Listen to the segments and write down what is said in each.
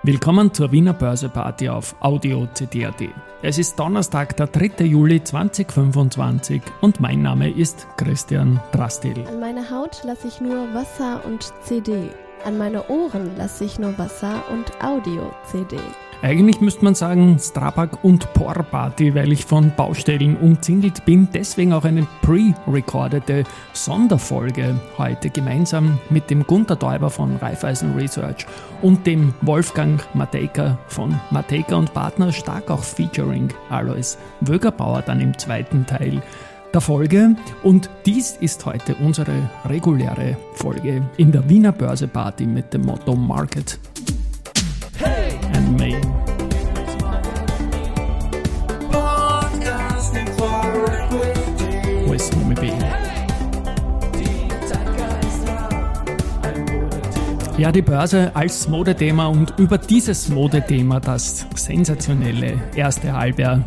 Willkommen zur Wiener Börseparty auf Audio CD.at. Es ist Donnerstag, der 3. Juli 2025 und mein Name ist Christian Drastil. An meine Haut lasse ich nur Wasser und CD. An meine Ohren lasse ich nur Wasser und Audio-CD. Eigentlich müsste man sagen Strabag und Por-Party, weil ich von Baustellen umzingelt bin. Deswegen auch eine pre-recordete Sonderfolge heute gemeinsam mit dem Gunter Däuber von Raiffeisen Research und dem Wolfgang Matejka von Matejka und Partner, stark auch featuring Alois Wögerbauer dann im zweiten Teil der Folge. Und dies ist heute unsere reguläre Folge in der Wiener Börseparty mit dem Motto Market and Me. With me be. Ja, die Börse als Modethema und über dieses Modethema, das sensationelle erste Halbjahr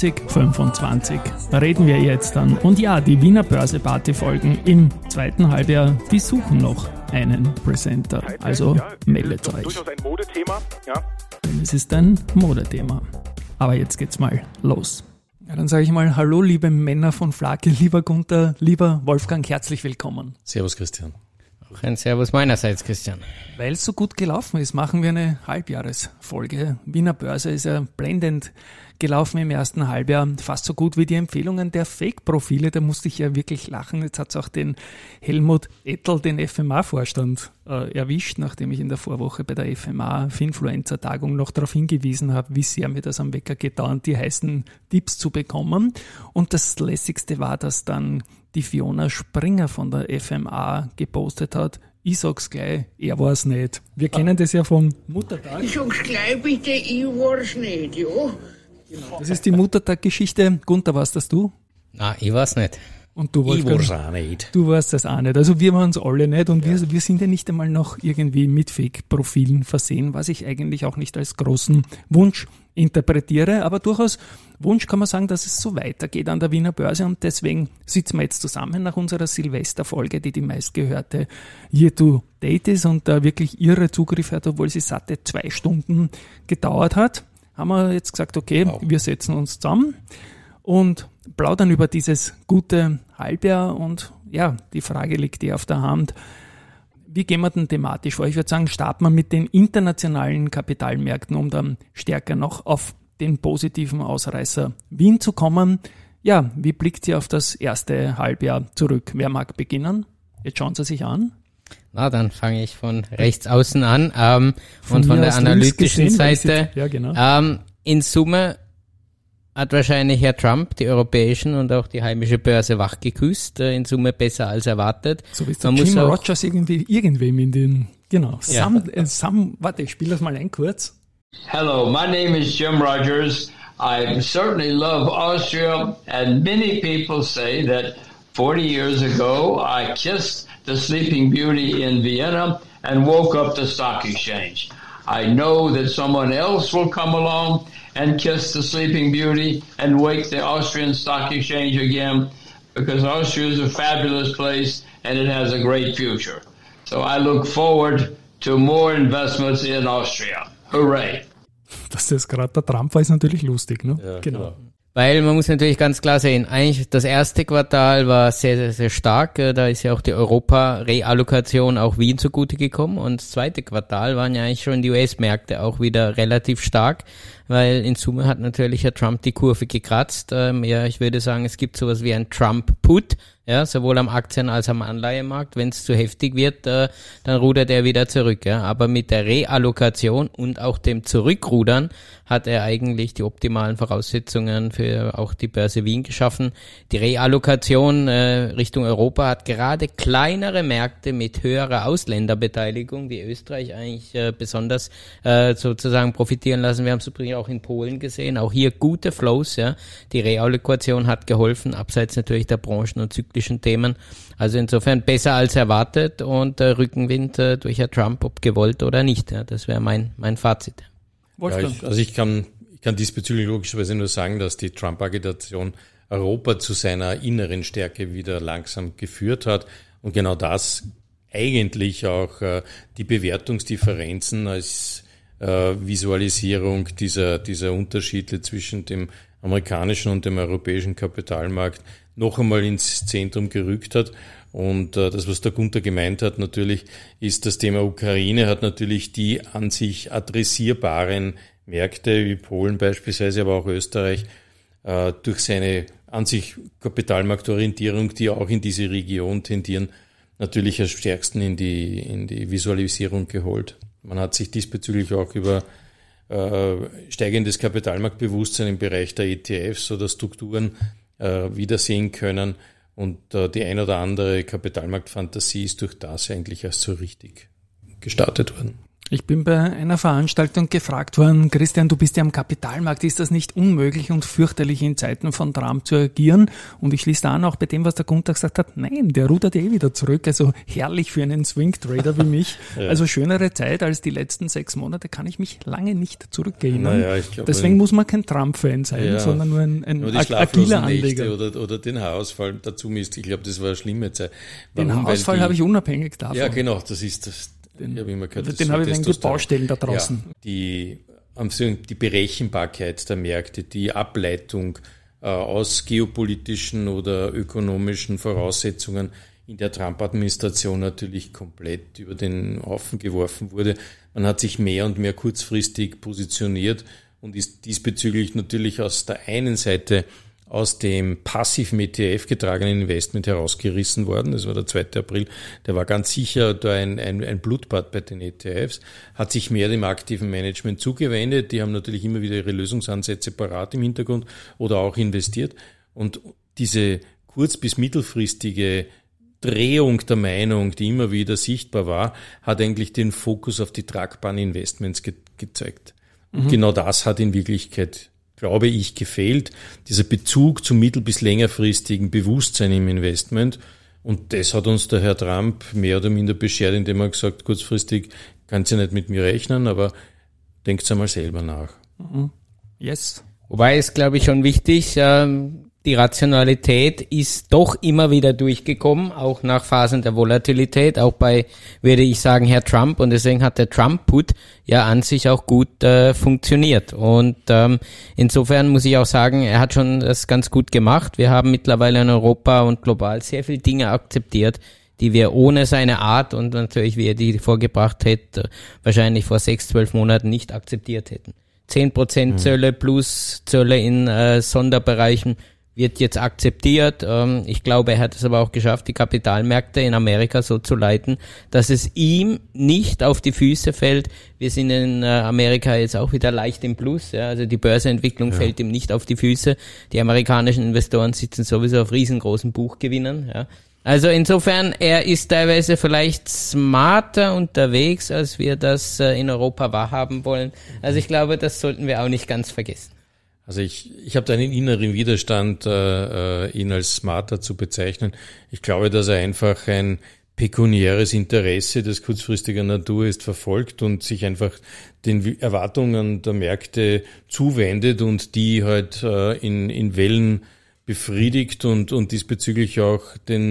2025, reden wir jetzt dann. Und ja, die Wiener Börseparty-Folgen im zweiten Halbjahr, die suchen noch einen Presenter. Also meldet euch. Durchaus ein Modethema, ja. Denn es ist ein Modethema. Aber jetzt geht's mal los. Ja, dann sage ich mal Hallo, liebe Männer von Flake, lieber Gunther, lieber Wolfgang, herzlich willkommen. Servus Christian. Auch ein Servus meinerseits, Christian. Weil es so gut gelaufen ist, machen wir eine Halbjahresfolge. Wiener Börse ist ja blendend gelaufen im ersten Halbjahr, fast so gut wie die Empfehlungen der Fake-Profile. Da musste ich ja wirklich lachen. Jetzt hat es auch den Helmut Ettel, den FMA-Vorstand, erwischt, nachdem ich in der Vorwoche bei der FMA-Finfluencer-Tagung noch darauf hingewiesen habe, wie sehr mir das am Wecker gedauert, die heißen Tipps zu bekommen. Und das Lässigste war, dass dann die Fiona Springer von der FMA gepostet hat. Ich sag's gleich, er war's nicht. Wir kennen das ja vom Muttertag. Ich sag's gleich bitte, ich war's nicht, ja. Genau. Das ist die Muttertag-Geschichte. Gunther, warst das du? Na, ich war's nicht. Und du, Wolfgang, Ich war's auch nicht. Du warst das auch nicht. Also wir waren es alle nicht und wir sind ja nicht einmal noch irgendwie mit Fake-Profilen versehen, was ich eigentlich auch nicht als großen Wunsch interpretiere, aber durchaus Wunsch kann man sagen, dass es so weitergeht an der Wiener Börse und deswegen sitzen wir jetzt zusammen nach unserer Silvesterfolge, die meistgehörte Year-to-Date ist und da wirklich irre Zugriff hat, obwohl sie satte 2 Stunden gedauert hat, haben wir jetzt gesagt, okay, wir setzen uns zusammen und plaudern über dieses gute Halbjahr und ja, die Frage liegt dir auf der Hand. Wie gehen wir denn thematisch vor? Ich würde sagen, starten wir mit den internationalen Kapitalmärkten, um dann stärker noch auf den positiven Ausreißer Wien zu kommen. Ja, wie blickt ihr auf das erste Halbjahr zurück? Wer mag beginnen? Jetzt schauen Sie sich an. Na, dann fange ich von rechts außen an und von der analytischen Seite. Ja, genau. In Summe hat wahrscheinlich Herr Trump die europäischen und auch die heimische Börse wachgeküsst, in Summe besser als erwartet. So wie es der Jim Rogers irgendwem in den, genau, Ja. Warte, ich spiele das mal ein kurz. Hello, my name is Jim Rogers. I certainly love Austria, and many people say that 40 years ago I kissed the Sleeping Beauty in Vienna and woke up the stock exchange. I know that someone else will come along and kiss the Sleeping Beauty and wake the Austrian stock exchange again, because Austria is a fabulous place and it has a great future. So I look forward to more investments in Austria. Hooray! Dass das gerade der Trump war, ist natürlich lustig, ne? Ja, Genau. Weil man muss natürlich ganz klar sehen, eigentlich das erste Quartal war sehr, sehr, sehr stark. Da ist ja auch die Europa-Reallokation auch Wien zugute gekommen. Und das zweite Quartal waren ja eigentlich schon die US-Märkte auch wieder relativ stark, weil in Summe hat natürlich Herr Trump die Kurve gekratzt. Ja, ich würde sagen, es gibt sowas wie ein Trump-Put, ja, sowohl am Aktien- als am Anleihemarkt. Wenn es zu heftig wird, dann rudert er wieder zurück. Ja. Aber mit der Reallokation und auch dem Zurückrudern hat er eigentlich die optimalen Voraussetzungen für auch die Börse Wien geschaffen. Die Reallokation Richtung Europa hat gerade kleinere Märkte mit höherer Ausländerbeteiligung wie Österreich eigentlich besonders sozusagen profitieren lassen. Wir haben es übrigens auch in Polen gesehen, auch hier gute Flows. Ja. Die Reallokation hat geholfen, abseits natürlich der Branchen- und zyklischen Themen. Also insofern besser als erwartet und Rückenwind durch Herr Trump, ob gewollt oder nicht. Ja. Das wäre mein Fazit. Wolfgang. Ja, ich kann diesbezüglich logischerweise nur sagen, dass die Trump-Agitation Europa zu seiner inneren Stärke wieder langsam geführt hat und genau das eigentlich auch die Bewertungsdifferenzen als Visualisierung dieser Unterschiede zwischen dem amerikanischen und dem europäischen Kapitalmarkt noch einmal ins Zentrum gerückt hat. Und das, was der Gunther gemeint hat, natürlich ist das Thema Ukraine, hat natürlich die an sich adressierbaren Märkte wie Polen beispielsweise, aber auch Österreich, durch seine an sich Kapitalmarktorientierung, die auch in diese Region tendieren, natürlich am stärksten in die Visualisierung geholt. Man hat sich diesbezüglich auch über steigendes Kapitalmarktbewusstsein im Bereich der ETFs oder Strukturen wiedersehen können. Und die ein oder andere Kapitalmarktfantasie ist durch das eigentlich erst so richtig gestartet worden. Ich bin bei einer Veranstaltung gefragt worden, Christian, du bist ja am Kapitalmarkt, ist das nicht unmöglich und fürchterlich in Zeiten von Trump zu agieren? Und ich schließe an, auch bei dem, was der Gunther gesagt hat, nein, der rudert wieder zurück, also herrlich für einen Swing-Trader wie mich. Ja. Also schönere Zeit als die letzten 6 Monate kann ich mich lange nicht zurückgehen. Naja, ich glaube, deswegen muss man kein Trump-Fan sein, sondern nur ein agiler Anleger. Oder den Haarausfall dazu misst. Ich glaube, das war eine schlimme Zeit. Den Haarausfall habe ich unabhängig davon. Ja, genau, das ist das. Den habe ich wegen die Baustellen da draußen. Ja, die Berechenbarkeit der Märkte, die Ableitung aus geopolitischen oder ökonomischen Voraussetzungen in der Trump-Administration natürlich komplett über den Haufen geworfen wurde. Man hat sich mehr und mehr kurzfristig positioniert und ist diesbezüglich natürlich aus der einen Seite aus dem passiven ETF getragenen Investment herausgerissen worden. Das war der 2. April. Der war ganz sicher da ein Blutbad bei den ETFs, hat sich mehr dem aktiven Management zugewendet. Die haben natürlich immer wieder ihre Lösungsansätze parat im Hintergrund oder auch investiert. Und diese kurz- bis mittelfristige Drehung der Meinung, die immer wieder sichtbar war, hat eigentlich den Fokus auf die tragbaren Investments gezeigt. Und genau das hat in Wirklichkeit, glaube ich, gefehlt, dieser Bezug zum mittel- bis längerfristigen Bewusstsein im Investment. Und das hat uns der Herr Trump mehr oder minder beschert, indem er gesagt, kurzfristig kannst du nicht mit mir rechnen, aber denkt einmal selber nach. Yes. Wobei ist, glaube ich, schon wichtig, die Rationalität ist doch immer wieder durchgekommen, auch nach Phasen der Volatilität, auch bei, würde ich sagen, Herr Trump. Und deswegen hat der Trump-Put ja an sich auch gut funktioniert. Und insofern muss ich auch sagen, er hat schon das ganz gut gemacht. Wir haben mittlerweile in Europa und global sehr viele Dinge akzeptiert, die wir ohne seine Art und natürlich, wie er die vorgebracht hätte, wahrscheinlich vor 6-12 Monaten nicht akzeptiert hätten. 10% Zölle plus Zölle in Sonderbereichen wird jetzt akzeptiert. Ich glaube, er hat es aber auch geschafft, die Kapitalmärkte in Amerika so zu leiten, dass es ihm nicht auf die Füße fällt. Wir sind in Amerika jetzt auch wieder leicht im Plus. Ja, also die Börseentwicklung fällt ihm nicht auf die Füße. Die amerikanischen Investoren sitzen sowieso auf riesengroßen Buchgewinnern. Ja. Also insofern, er ist teilweise vielleicht smarter unterwegs, als wir das in Europa wahrhaben wollen. Also ich glaube, das sollten wir auch nicht ganz vergessen. Also ich habe da einen inneren Widerstand, ihn als smarter zu bezeichnen. Ich glaube, dass er einfach ein pekuniäres Interesse, das kurzfristiger Natur ist, verfolgt und sich einfach den Erwartungen der Märkte zuwendet und die halt in Wellen befriedigt und diesbezüglich auch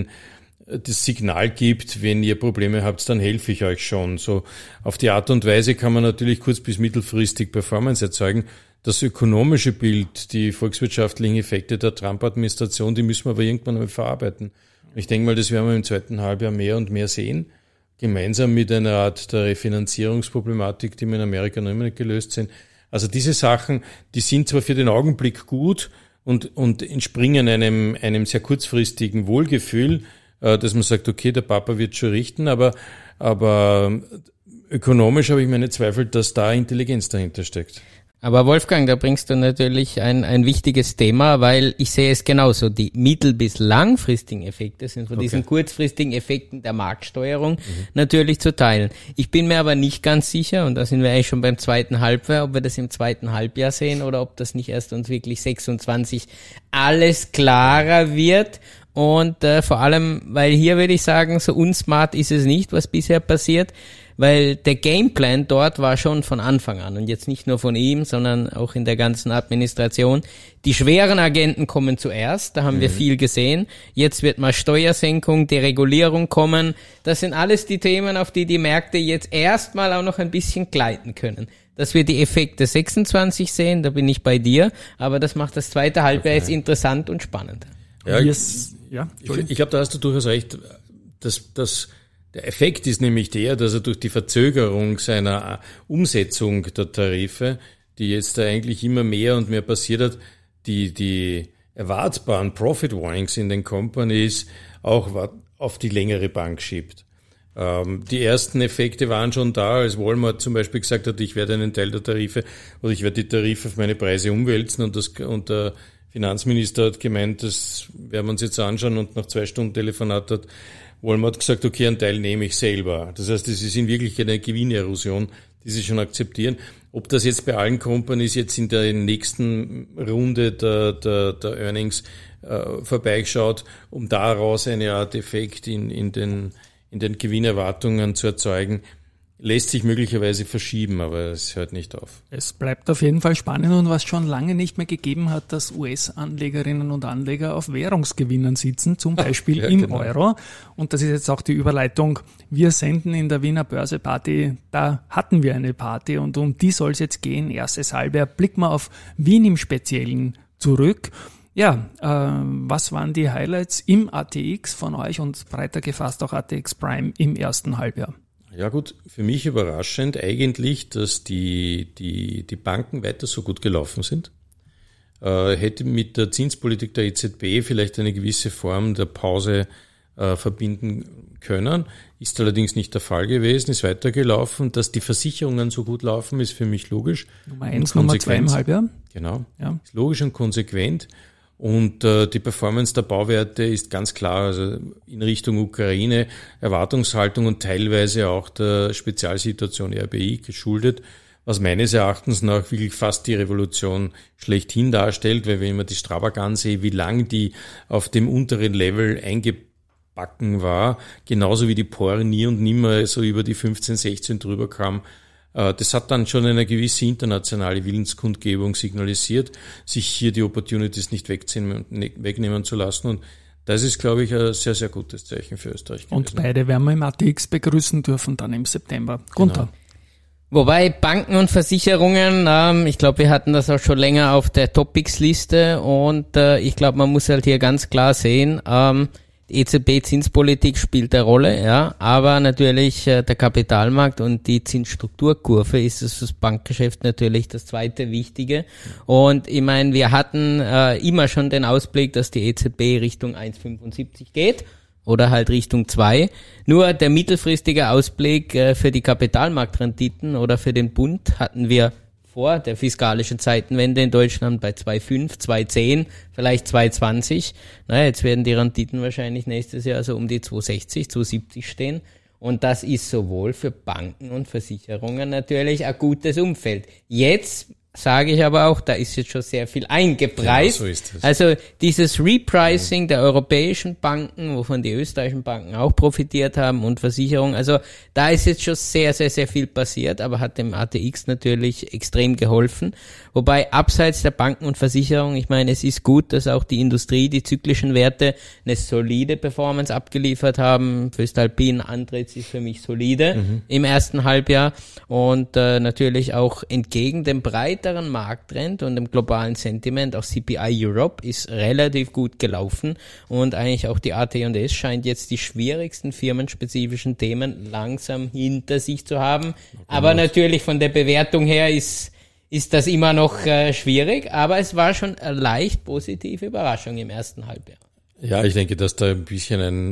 das Signal gibt, wenn ihr Probleme habt, dann helfe ich euch schon. So auf die Art und Weise kann man natürlich kurz- bis mittelfristig Performance erzeugen. Das ökonomische Bild, die volkswirtschaftlichen Effekte der Trump-Administration, die müssen wir aber irgendwann einmal verarbeiten. Ich denke mal, das werden wir im 2. Halbjahr mehr und mehr sehen, gemeinsam mit einer Art der Refinanzierungsproblematik, die wir in Amerika noch immer nicht gelöst sind. Also diese Sachen, die sind zwar für den Augenblick gut und entspringen einem sehr kurzfristigen Wohlgefühl, dass man sagt, okay, der Papa wird schon richten, aber ökonomisch habe ich meine Zweifel, dass da Intelligenz dahinter steckt. Aber Wolfgang, da bringst du natürlich ein wichtiges Thema, weil ich sehe es genauso. Die mittel- bis langfristigen Effekte sind von diesen kurzfristigen Effekten der Marktsteuerung natürlich zu teilen. Ich bin mir aber nicht ganz sicher, und da sind wir eigentlich schon beim 2. Halbjahr, ob wir das im 2. Halbjahr sehen oder ob das nicht erst uns wirklich 26 alles klarer wird. Und vor allem, weil hier würde ich sagen, so unsmart ist es nicht, was bisher passiert. weil der Gameplan dort war schon von Anfang an und jetzt nicht nur von ihm, sondern auch in der ganzen Administration. Die schweren Agenten kommen zuerst, da haben wir viel gesehen. Jetzt wird mal Steuersenkung, Deregulierung kommen. Das sind alles die Themen, auf die Märkte jetzt erstmal auch noch ein bisschen gleiten können. Dass wir die Effekte 26 sehen, da bin ich bei dir, aber das macht das zweite Halbjahr jetzt interessant und spannend. Ja, ich glaube, da hast du durchaus recht. Der Effekt ist nämlich der, dass er durch die Verzögerung seiner Umsetzung der Tarife, die jetzt da eigentlich immer mehr und mehr passiert hat, die erwartbaren Profit Warnings in den Companies auch auf die längere Bank schiebt. Die ersten Effekte waren schon da, als Walmart zum Beispiel gesagt hat, ich werde einen Teil der Tarife oder ich werde die Tarife auf meine Preise umwälzen und der Finanzminister hat gemeint, das werden wir uns jetzt anschauen und nach 2 Stunden Telefonat hat Walmart gesagt, okay, einen Teil nehme ich selber. Das heißt, es ist in Wirklichkeit eine Gewinnerosion, die sie schon akzeptieren. Ob das jetzt bei allen Companies jetzt in der nächsten Runde der Earnings vorbeischaut, um daraus eine Art Effekt in den Gewinnerwartungen zu erzeugen, lässt sich möglicherweise verschieben, aber es hört nicht auf. Es bleibt auf jeden Fall spannend und was schon lange nicht mehr gegeben hat, dass US-Anlegerinnen und Anleger auf Währungsgewinnen sitzen, zum Beispiel im Euro. Und das ist jetzt auch die Überleitung. Wir senden in der Wiener Börseparty, da hatten wir eine Party und um die soll es jetzt gehen. Erstes Halbjahr. Blicken wir auf Wien im Speziellen zurück. Ja, was waren die Highlights im ATX von euch und breiter gefasst auch ATX Prime im ersten Halbjahr? Ja gut, für mich überraschend eigentlich, dass die Banken weiter so gut gelaufen sind. Hätte mit der Zinspolitik der EZB vielleicht eine gewisse Form der Pause verbinden können, ist allerdings nicht der Fall gewesen, ist weitergelaufen. Dass die Versicherungen so gut laufen, ist für mich logisch. Nummer 1, Nummer 2 im Halbjahr. Genau, ja. Ist logisch und konsequent. Und die Performance der Bauwerte ist ganz klar, also in Richtung Ukraine, Erwartungshaltung und teilweise auch der Spezialsituation RBI geschuldet, was meines Erachtens nach wirklich fast die Revolution schlechthin darstellt, weil wenn ich mir die Strabag ansehe, wie lang die auf dem unteren Level eingebacken war, genauso wie die POR nie und nimmer so über die 15, 16 drüber kam, das hat dann schon eine gewisse internationale Willenskundgebung signalisiert, sich hier die Opportunities nicht wegnehmen zu lassen. Und das ist, glaube ich, ein sehr, sehr gutes Zeichen für Österreich gewesen. Und beide werden wir im ATX begrüßen dürfen dann im September. Gunther. Genau. Wobei Banken und Versicherungen, ich glaube, wir hatten das auch schon länger auf der Topics-Liste und ich glaube, man muss halt hier ganz klar sehen, die EZB-Zinspolitik spielt eine Rolle, ja, aber natürlich der Kapitalmarkt und die Zinsstrukturkurve ist es fürs Bankgeschäft natürlich das zweite Wichtige. Und ich meine, wir hatten immer schon den Ausblick, dass die EZB Richtung 1,75 geht oder halt Richtung 2. Nur der mittelfristige Ausblick für die Kapitalmarktrenditen oder für den Bund hatten wir vor der fiskalischen Zeitenwende in Deutschland bei 2,5, 2,10, vielleicht 2,20. Naja, jetzt werden die Renditen wahrscheinlich nächstes Jahr so um die 2,60, 2,70 stehen. Und das ist sowohl für Banken und Versicherungen natürlich ein gutes Umfeld. Jetzt sage ich aber auch, da ist jetzt schon sehr viel eingepreist. Ja, so ist es. Also dieses Repricing der europäischen Banken, wovon die österreichischen Banken auch profitiert haben und Versicherungen, also da ist jetzt schon sehr, sehr, sehr viel passiert, aber hat dem ATX natürlich extrem geholfen. Wobei abseits der Banken und Versicherungen, ich meine, es ist gut, dass auch die Industrie, die zyklischen Werte eine solide Performance abgeliefert haben. Voestalpine Andritz ist für mich solide im ersten Halbjahr und natürlich auch entgegen dem breiteren Markttrend und dem globalen Sentiment, auch CPI Europe ist relativ gut gelaufen und eigentlich auch die AT&S scheint jetzt die schwierigsten firmenspezifischen Themen langsam hinter sich zu haben. Aber natürlich von der Bewertung her ist das immer noch schwierig, aber es war schon eine leicht positive Überraschung im ersten Halbjahr. Ja, ich denke, dass da ein bisschen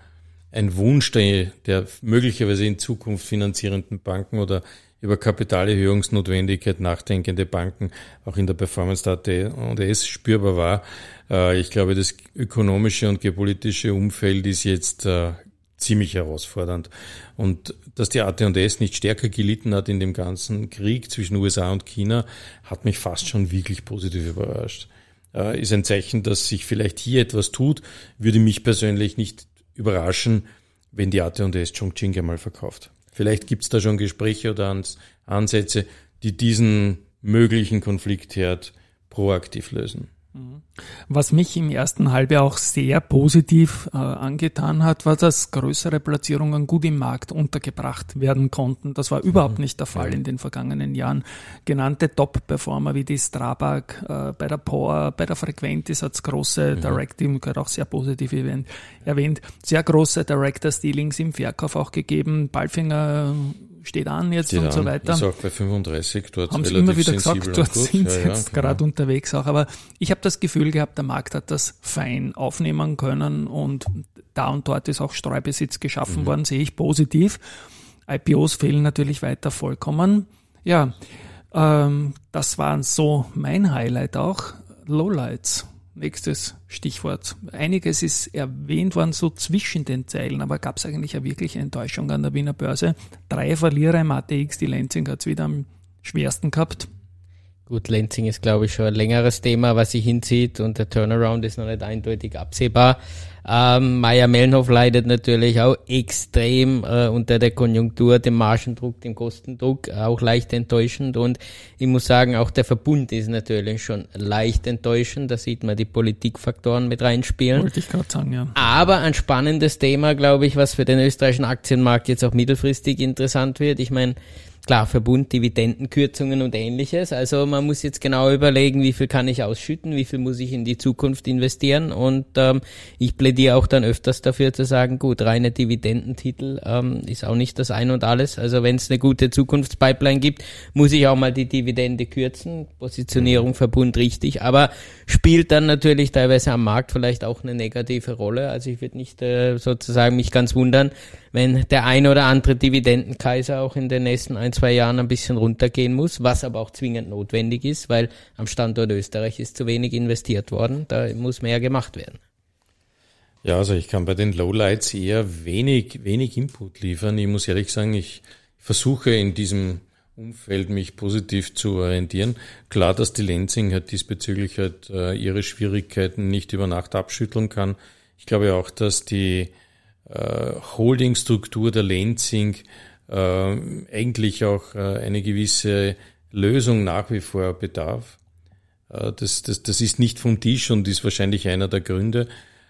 ein Wunsch der möglicherweise in Zukunft finanzierenden Banken oder über Kapitalerhöhungsnotwendigkeit nachdenkende Banken auch in der Performance der AT&S spürbar war. Ich glaube, das ökonomische und geopolitische Umfeld ist jetzt ziemlich herausfordernd. Und dass die AT&S nicht stärker gelitten hat in dem ganzen Krieg zwischen USA und China, hat mich fast schon wirklich positiv überrascht. Ist ein Zeichen, dass sich vielleicht hier etwas tut, würde mich persönlich nicht überraschen, wenn die AT&S Chongqing einmal verkauft. Vielleicht gibt es da schon Gespräche oder Ansätze, die diesen möglichen Konfliktherd proaktiv lösen. Was mich im ersten Halbjahr auch sehr positiv angetan hat, war, dass größere Platzierungen gut im Markt untergebracht werden konnten. Das war überhaupt nicht der Fall in den vergangenen Jahren. Genannte Top-Performer wie die Strabag, bei der Power, bei der Frequentis hat es große Direct-Dealings, gehört auch sehr positiv erwähnt, sehr große Director-Dealings im Verkauf auch gegeben. Palfinger steht an jetzt und so weiter. Ist auch bei 35 dort haben relativ sie immer wieder sensibel gesagt, dort sind sie jetzt genau. gerade unterwegs auch. Aber ich habe das Gefühl gehabt, der Markt hat das fein aufnehmen können und da und dort ist auch Streubesitz geschaffen worden, sehe ich positiv. IPOs fehlen natürlich weiter vollkommen. Ja, das waren so mein Highlight auch. Lowlights. Nächstes Stichwort. Einiges ist erwähnt worden, so zwischen den Zeilen, aber gab es eigentlich eine wirkliche Enttäuschung an der Wiener Börse? 3 Verlierer im ATX, die Lenzing hat es wieder am schwersten gehabt. Gut, Lenzing ist, glaube ich, schon ein längeres Thema, was sich hinzieht und der Turnaround ist noch nicht eindeutig absehbar. Mayr-Melnhof leidet natürlich auch extrem unter der Konjunktur, dem Margendruck, dem Kostendruck, auch leicht enttäuschend und ich muss sagen, auch der Verbund ist natürlich schon leicht enttäuschend, da sieht man die Politikfaktoren mit reinspielen. Wollte ich gerade sagen, ja. Aber ein spannendes Thema, glaube ich, was für den österreichischen Aktienmarkt jetzt auch mittelfristig interessant wird. Ich meine, klar, Verbund, Dividendenkürzungen und Ähnliches. Also man muss jetzt genau überlegen, wie viel kann ich ausschütten, wie viel muss ich in die Zukunft investieren. Und ich plädiere auch dann öfters dafür zu sagen, gut, reine Dividendentitel ist auch nicht das Ein und Alles. Also wenn es eine gute Zukunftspipeline gibt, muss ich auch mal die Dividende kürzen. Positionierung Verbund richtig, aber spielt dann natürlich teilweise am Markt vielleicht auch eine negative Rolle. Also ich würde nicht sozusagen mich ganz wundern, wenn der ein oder andere Dividendenkaiser auch in den nächsten 1-2 Jahren ein bisschen runtergehen muss, was aber auch zwingend notwendig ist, weil am Standort Österreich ist zu wenig investiert worden, da muss mehr gemacht werden. Ja, also ich kann bei den Lowlights eher wenig Input liefern. Ich muss ehrlich sagen, ich versuche in diesem Umfeld mich positiv zu orientieren. Klar, dass die Lenzing halt diesbezüglich halt ihre Schwierigkeiten nicht über Nacht abschütteln kann. Ich glaube auch, dass die Holdingstruktur der Lenzing eigentlich auch eine gewisse Lösung nach wie vor bedarf. Das ist nicht vom Tisch und ist wahrscheinlich einer der Gründe.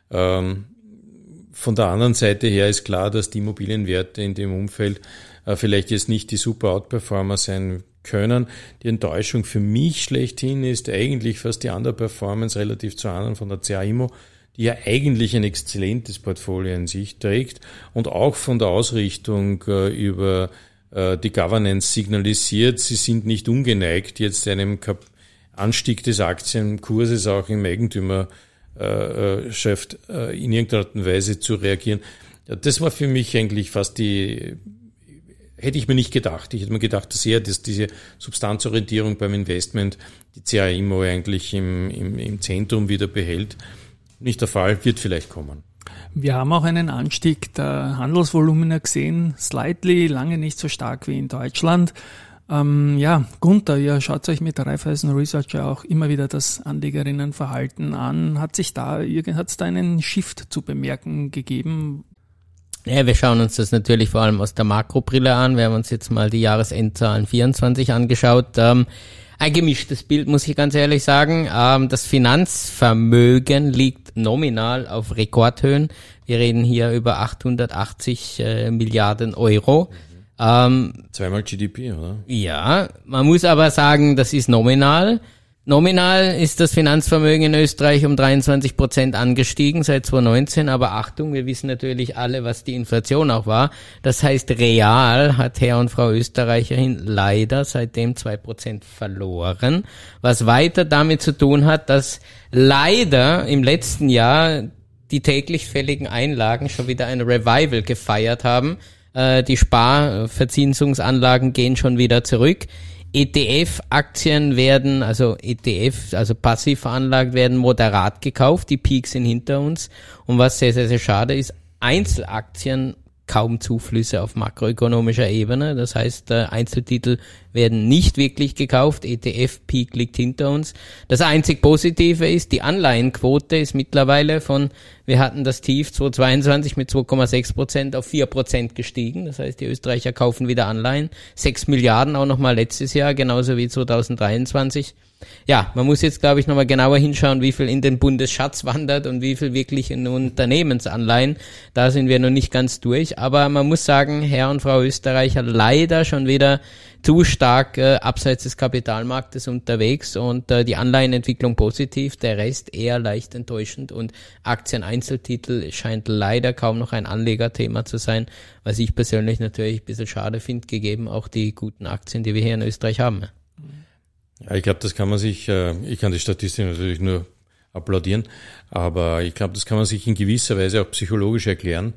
Von der anderen Seite her ist klar, dass die Immobilienwerte in dem Umfeld vielleicht jetzt nicht die super Outperformer sein können. Die Enttäuschung für mich schlechthin ist eigentlich fast die Underperformance relativ zu anderen von der CA Immo, die ja eigentlich ein exzellentes Portfolio in sich trägt und auch von der Ausrichtung über die Governance signalisiert, sie sind nicht ungeneigt, jetzt einem Anstieg des Aktienkurses auch im Eigentümergeschäft in irgendeiner Art und Weise zu reagieren. Ja, das war für mich eigentlich fast hätte ich mir nicht gedacht. Ich hätte mir gedacht, dass diese Substanzorientierung beim Investment die CA Immo eigentlich im Zentrum wieder behält. Nicht der Fall, wird vielleicht kommen. Wir haben auch einen Anstieg der Handelsvolumina gesehen, slightly, lange nicht so stark wie in Deutschland. Gunther, ihr schaut euch mit Raiffeisen Research ja auch immer wieder das Anlegerinnenverhalten an. Hat es da einen Shift zu bemerken gegeben? Ja, wir schauen uns das natürlich vor allem aus der Makrobrille an. Wir haben uns jetzt mal die Jahresendzahlen 24 angeschaut. Ein gemischtes Bild, muss ich ganz ehrlich sagen. Das Finanzvermögen liegt nominal auf Rekordhöhen. Wir reden hier über 880 Milliarden Euro. Zweimal GDP, oder? Ja, man muss aber sagen, das ist nominal. Nominal ist das Finanzvermögen in Österreich um 23% angestiegen seit 2019, aber Achtung, wir wissen natürlich alle, was die Inflation auch war. Das heißt, real hat Herr und Frau Österreicherin leider seitdem 2% verloren, was weiter damit zu tun hat, dass leider im letzten Jahr die täglich fälligen Einlagen schon wieder ein Revival gefeiert haben. Die Sparverzinsungsanlagen gehen schon wieder zurück. ETF-Aktien werden, also passiv veranlagt werden, moderat gekauft. Die Peaks sind hinter uns. Und was sehr, sehr, sehr schade ist, Einzelaktien kaum Zuflüsse auf makroökonomischer Ebene. Das heißt, Einzeltitel werden nicht wirklich gekauft. ETF-Peak liegt hinter uns. Das einzig Positive ist, die Anleihenquote ist mittlerweile wir hatten das Tief 2022 mit 2,6% auf 4% gestiegen. Das heißt, die Österreicher kaufen wieder Anleihen. 6 Milliarden auch nochmal letztes Jahr, genauso wie 2023. Ja, man muss jetzt, glaube ich, nochmal genauer hinschauen, wie viel in den Bundesschatz wandert und wie viel wirklich in Unternehmensanleihen. Da sind wir noch nicht ganz durch. Aber man muss sagen, Herr und Frau Österreicher leider schon wieder zu stark abseits des Kapitalmarktes unterwegs und die Anleihenentwicklung positiv, der Rest eher leicht enttäuschend und Aktieneinzeltitel scheint leider kaum noch ein Anlegerthema zu sein, was ich persönlich natürlich ein bisschen schade finde, gegeben auch die guten Aktien, die wir hier in Österreich haben. Ja, ich glaube, das kann man sich, ich kann die Statistik natürlich nur applaudieren, aber ich glaube, das kann man sich in gewisser Weise auch psychologisch erklären.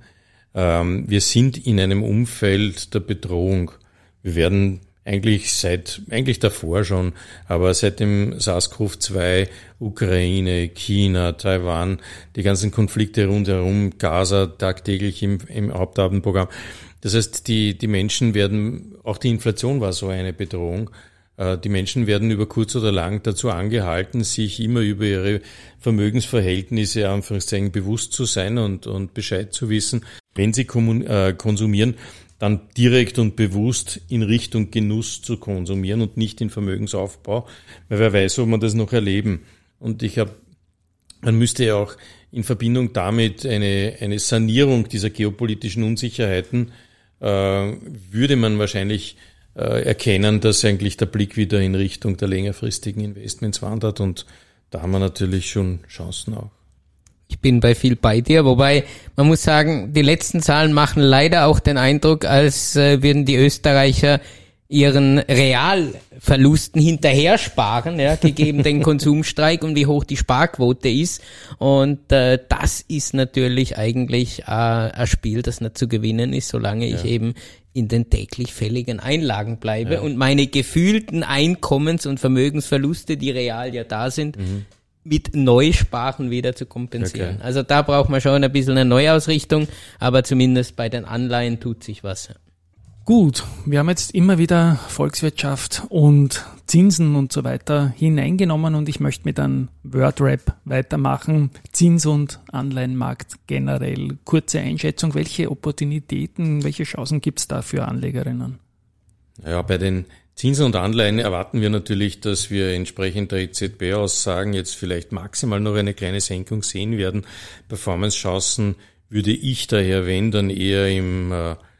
Wir sind in einem Umfeld der Bedrohung. Wir werden eigentlich davor schon, aber seit dem SARS-CoV-2, Ukraine, China, Taiwan, die ganzen Konflikte rundherum, Gaza tagtäglich im Hauptabendprogramm. Das heißt, die Menschen werden, auch die Inflation war so eine Bedrohung. Die Menschen werden über kurz oder lang dazu angehalten, sich immer über ihre Vermögensverhältnisse Anführungszeichen bewusst zu sein und Bescheid zu wissen, wenn sie konsumieren, dann direkt und bewusst in Richtung Genuss zu konsumieren und nicht in Vermögensaufbau, weil wer weiß, ob wir das noch erleben. Und man müsste ja auch in Verbindung damit eine Sanierung dieser geopolitischen Unsicherheiten, würde man wahrscheinlich erkennen, dass eigentlich der Blick wieder in Richtung der längerfristigen Investments wandert und da haben wir natürlich schon Chancen auch. Ich bin bei viel bei dir, wobei man muss sagen, die letzten Zahlen machen leider auch den Eindruck, als würden die Österreicher ihren Realverlusten hinterher sparen, ja, gegeben den Konsumstreik und wie hoch die Sparquote ist. Und das ist natürlich eigentlich ein Spiel, das nicht zu gewinnen ist, solange ich eben in den täglich fälligen Einlagen bleibe und meine gefühlten Einkommens- und Vermögensverluste, die real ja da sind, mit Neusparen wieder zu kompensieren. Okay. Also da braucht man schon ein bisschen eine Neuausrichtung, aber zumindest bei den Anleihen tut sich was. Gut, wir haben jetzt immer wieder Volkswirtschaft und Zinsen und so weiter hineingenommen und ich möchte mit einem Wordrap weitermachen. Zins- und Anleihenmarkt generell. Kurze Einschätzung, welche Opportunitäten, welche Chancen gibt es da für Anlegerinnen? Ja, bei den Zinsen und Anleihen erwarten wir natürlich, dass wir entsprechend der EZB-Aussagen jetzt vielleicht maximal noch eine kleine Senkung sehen werden. Performance-Chancen würde ich daher, wenn, dann eher im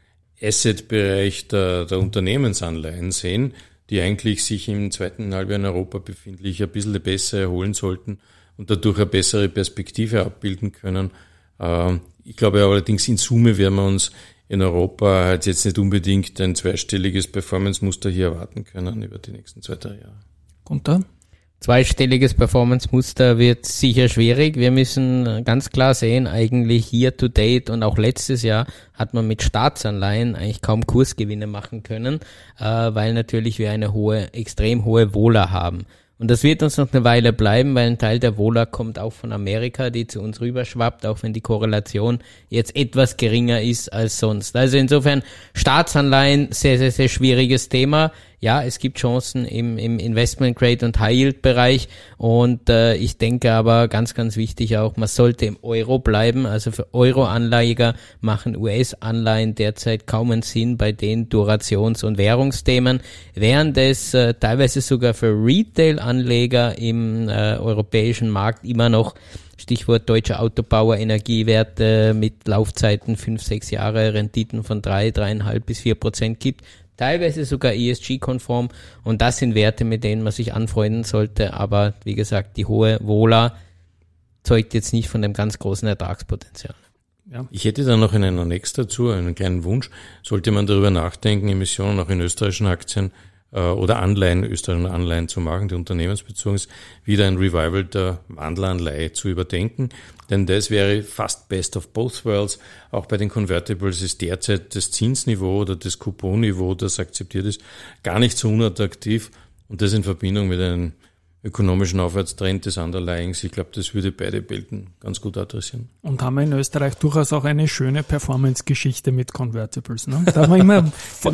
Asset-Bereich der Unternehmensanleihen sehen, die eigentlich sich im zweiten Halbjahr in Europa befindlich ein bisschen besser erholen sollten und dadurch eine bessere Perspektive abbilden können. Ich glaube allerdings, in Summe werden wir uns in Europa jetzt nicht unbedingt ein zweistelliges Performance-Muster hier erwarten können über die nächsten 2-3 Jahre. Gunther? Zweistelliges Performance-Muster wird sicher schwierig. Wir müssen ganz klar sehen, eigentlich year to date und auch letztes Jahr hat man mit Staatsanleihen eigentlich kaum Kursgewinne machen können, weil natürlich wir eine extrem hohe Vola haben. Und das wird uns noch eine Weile bleiben, weil ein Teil der Vola kommt auch von Amerika, die zu uns rüberschwappt, auch wenn die Korrelation jetzt etwas geringer ist als sonst. Also insofern Staatsanleihen, sehr, sehr, sehr schwieriges Thema. Ja, es gibt Chancen im Investment Grade und High Yield Bereich und ich denke aber ganz, ganz wichtig auch, man sollte im Euro bleiben. Also für Euro-Anleger machen US-Anleihen derzeit kaum einen Sinn bei den Durations- und Währungsthemen, während es teilweise sogar für Retail-Anleger im europäischen Markt immer noch, Stichwort deutscher Autobauer, Energiewerte mit Laufzeiten 5-6 Jahre, Renditen von 3,5 bis 4% gibt. Teilweise sogar ESG-konform und das sind Werte, mit denen man sich anfreunden sollte, aber wie gesagt, die hohe Vola zeugt jetzt nicht von dem ganz großen Ertragspotenzial. Ja. Ich hätte da noch einen Annex dazu, einen kleinen Wunsch. Sollte man darüber nachdenken, Emissionen auch in österreichischen Aktien oder Anleihen, österreichischen Anleihen zu machen, die unternehmensbezogen ist, wieder ein Revival der Wandleranleihe zu überdenken. Denn das wäre fast best of both worlds. Auch bei den Convertibles ist derzeit das Zinsniveau oder das Couponniveau, das akzeptiert ist, gar nicht so unattraktiv. Und das in Verbindung mit einem ökonomischen Aufwärtstrend des Underlyings. Ich glaube, das würde beide Welten ganz gut adressieren. Und haben wir in Österreich durchaus auch eine schöne Performance-Geschichte mit Convertibles. Ne? Da haben wir immer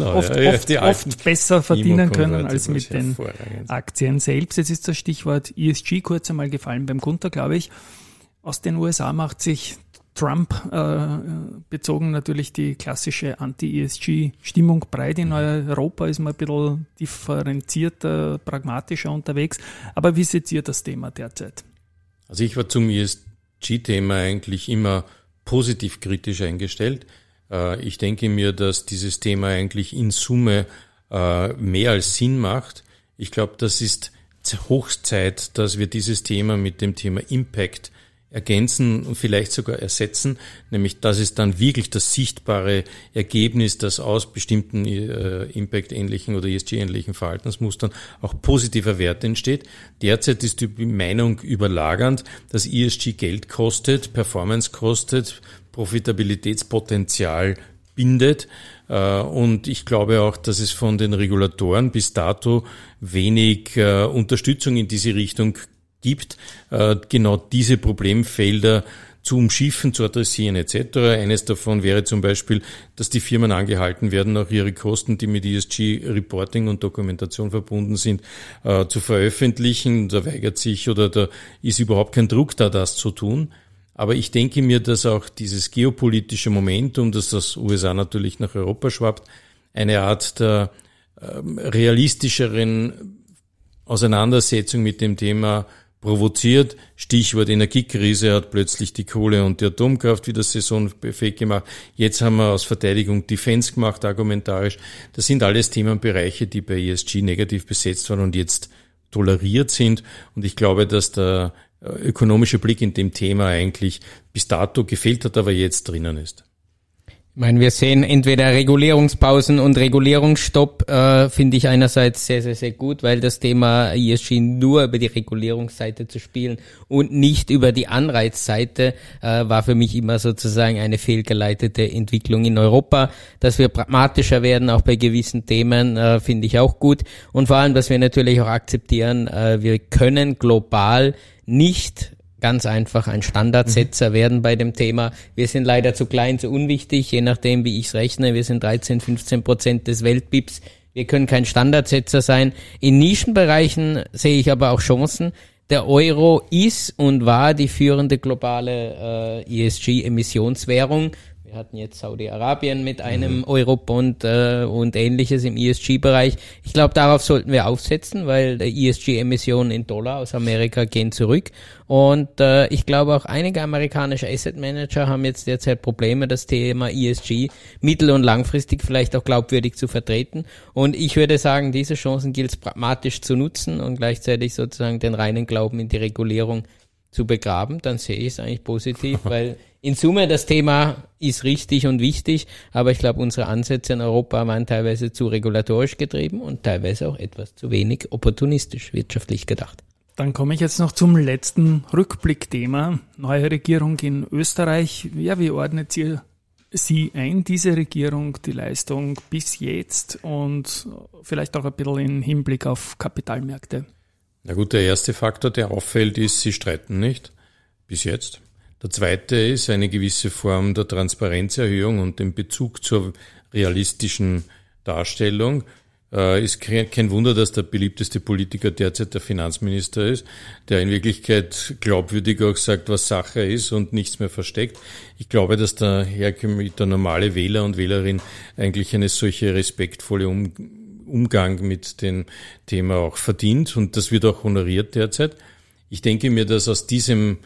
oft besser verdienen können als mit den Aktien selbst. Jetzt ist das Stichwort ESG kurz einmal gefallen beim Gunther, glaube ich. Aus den USA macht sich Trump bezogen natürlich die klassische Anti-ESG-Stimmung breit. In Europa ist man ein bisschen differenzierter, pragmatischer unterwegs. Aber wie seht ihr das Thema derzeit? Also ich war zum ESG-Thema eigentlich immer positiv kritisch eingestellt. Ich denke mir, dass dieses Thema eigentlich in Summe mehr als Sinn macht. Ich glaube, das ist Hochzeit, dass wir dieses Thema mit dem Thema Impact ergänzen und vielleicht sogar ersetzen, nämlich das ist dann wirklich das sichtbare Ergebnis, das aus bestimmten Impact-ähnlichen oder ESG-ähnlichen Verhaltensmustern auch positiver Wert entsteht. Derzeit ist die Meinung überlagernd, dass ESG Geld kostet, Performance kostet, Profitabilitätspotenzial bindet und ich glaube auch, dass es von den Regulatoren bis dato wenig Unterstützung in diese Richtung gibt, genau diese Problemfelder zu umschiffen, zu adressieren etc. Eines davon wäre zum Beispiel, dass die Firmen angehalten werden, auch ihre Kosten, die mit ESG-Reporting und Dokumentation verbunden sind, zu veröffentlichen. Da weigert sich oder da ist überhaupt kein Druck da, das zu tun. Aber ich denke mir, dass auch dieses geopolitische Momentum, das aus USA natürlich nach Europa schwappt, eine Art der realistischeren Auseinandersetzung mit dem Thema provoziert. Stichwort Energiekrise hat plötzlich die Kohle und die Atomkraft wieder saisonfähig gemacht. Jetzt haben wir aus Verteidigung Defense gemacht, argumentarisch. Das sind alles Themenbereiche, die bei ESG negativ besetzt waren und jetzt toleriert sind. Und ich glaube, dass der ökonomische Blick in dem Thema eigentlich bis dato gefehlt hat, aber jetzt drinnen ist. Ich meine, wir sehen entweder Regulierungspausen und Regulierungsstopp, finde ich einerseits sehr, sehr, sehr gut, weil das Thema ESG nur über die Regulierungsseite zu spielen und nicht über die Anreizseite war für mich immer sozusagen eine fehlgeleitete Entwicklung in Europa. Dass wir pragmatischer werden, auch bei gewissen Themen, finde ich auch gut. Und vor allem, dass wir natürlich auch akzeptieren, wir können global nicht ganz einfach ein Standardsetzer werden bei dem Thema. Wir sind leider zu klein, zu unwichtig, je nachdem, wie ich es rechne. Wir sind 13-15% des Weltbips. Wir können kein Standardsetzer sein. In Nischenbereichen sehe ich aber auch Chancen. Der Euro ist und war die führende globale ESG-Emissionswährung. Wir hatten jetzt Saudi-Arabien mit einem Eurobond und Ähnliches im ESG-Bereich. Ich glaube, darauf sollten wir aufsetzen, weil die ESG-Emissionen in Dollar aus Amerika gehen zurück. Und ich glaube, auch einige amerikanische Asset-Manager haben jetzt derzeit Probleme, das Thema ESG mittel- und langfristig vielleicht auch glaubwürdig zu vertreten. Und ich würde sagen, diese Chancen gilt es pragmatisch zu nutzen und gleichzeitig sozusagen den reinen Glauben in die Regulierung zu begraben. Dann sehe ich es eigentlich positiv, weil in Summe das Thema ist richtig und wichtig, aber ich glaube, unsere Ansätze in Europa waren teilweise zu regulatorisch getrieben und teilweise auch etwas zu wenig opportunistisch wirtschaftlich gedacht. Dann komme ich jetzt noch zum letzten Rückblickthema. Neue Regierung in Österreich. Ja, wie ordnet Sie ein, diese Regierung, die Leistung bis jetzt und vielleicht auch ein bisschen im Hinblick auf Kapitalmärkte? Na gut, der erste Faktor, der auffällt, ist, sie streiten nicht. Bis jetzt. Der zweite ist eine gewisse Form der Transparenzerhöhung und den Bezug zur realistischen Darstellung. Ist kein Wunder, dass der beliebteste Politiker derzeit der Finanzminister ist, der in Wirklichkeit glaubwürdig auch sagt, was Sache ist und nichts mehr versteckt. Ich glaube, dass der normale Wähler und Wählerin eigentlich eine solche respektvolle Umgang mit dem Thema auch verdient und das wird auch honoriert derzeit. Ich denke mir, dass aus diesem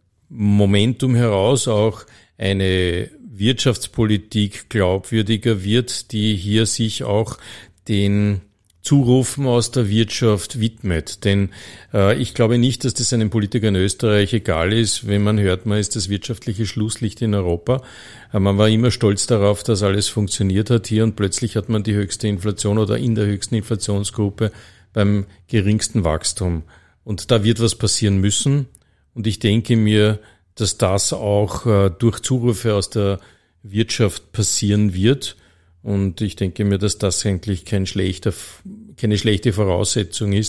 Momentum heraus auch eine Wirtschaftspolitik glaubwürdiger wird, die hier sich auch den Zurufen aus der Wirtschaft widmet. Denn ich glaube nicht, dass das einem Politiker in Österreich egal ist, wenn man hört, man ist das wirtschaftliche Schlusslicht in Europa. Man war immer stolz darauf, dass alles funktioniert hat hier und plötzlich hat man die höchste Inflation oder in der höchsten Inflationsgruppe beim geringsten Wachstum. Und da wird was passieren müssen. Und ich denke mir, dass das auch durch Zurufe aus der Wirtschaft passieren wird. Und ich denke mir, dass das eigentlich keine schlechte Voraussetzung ist,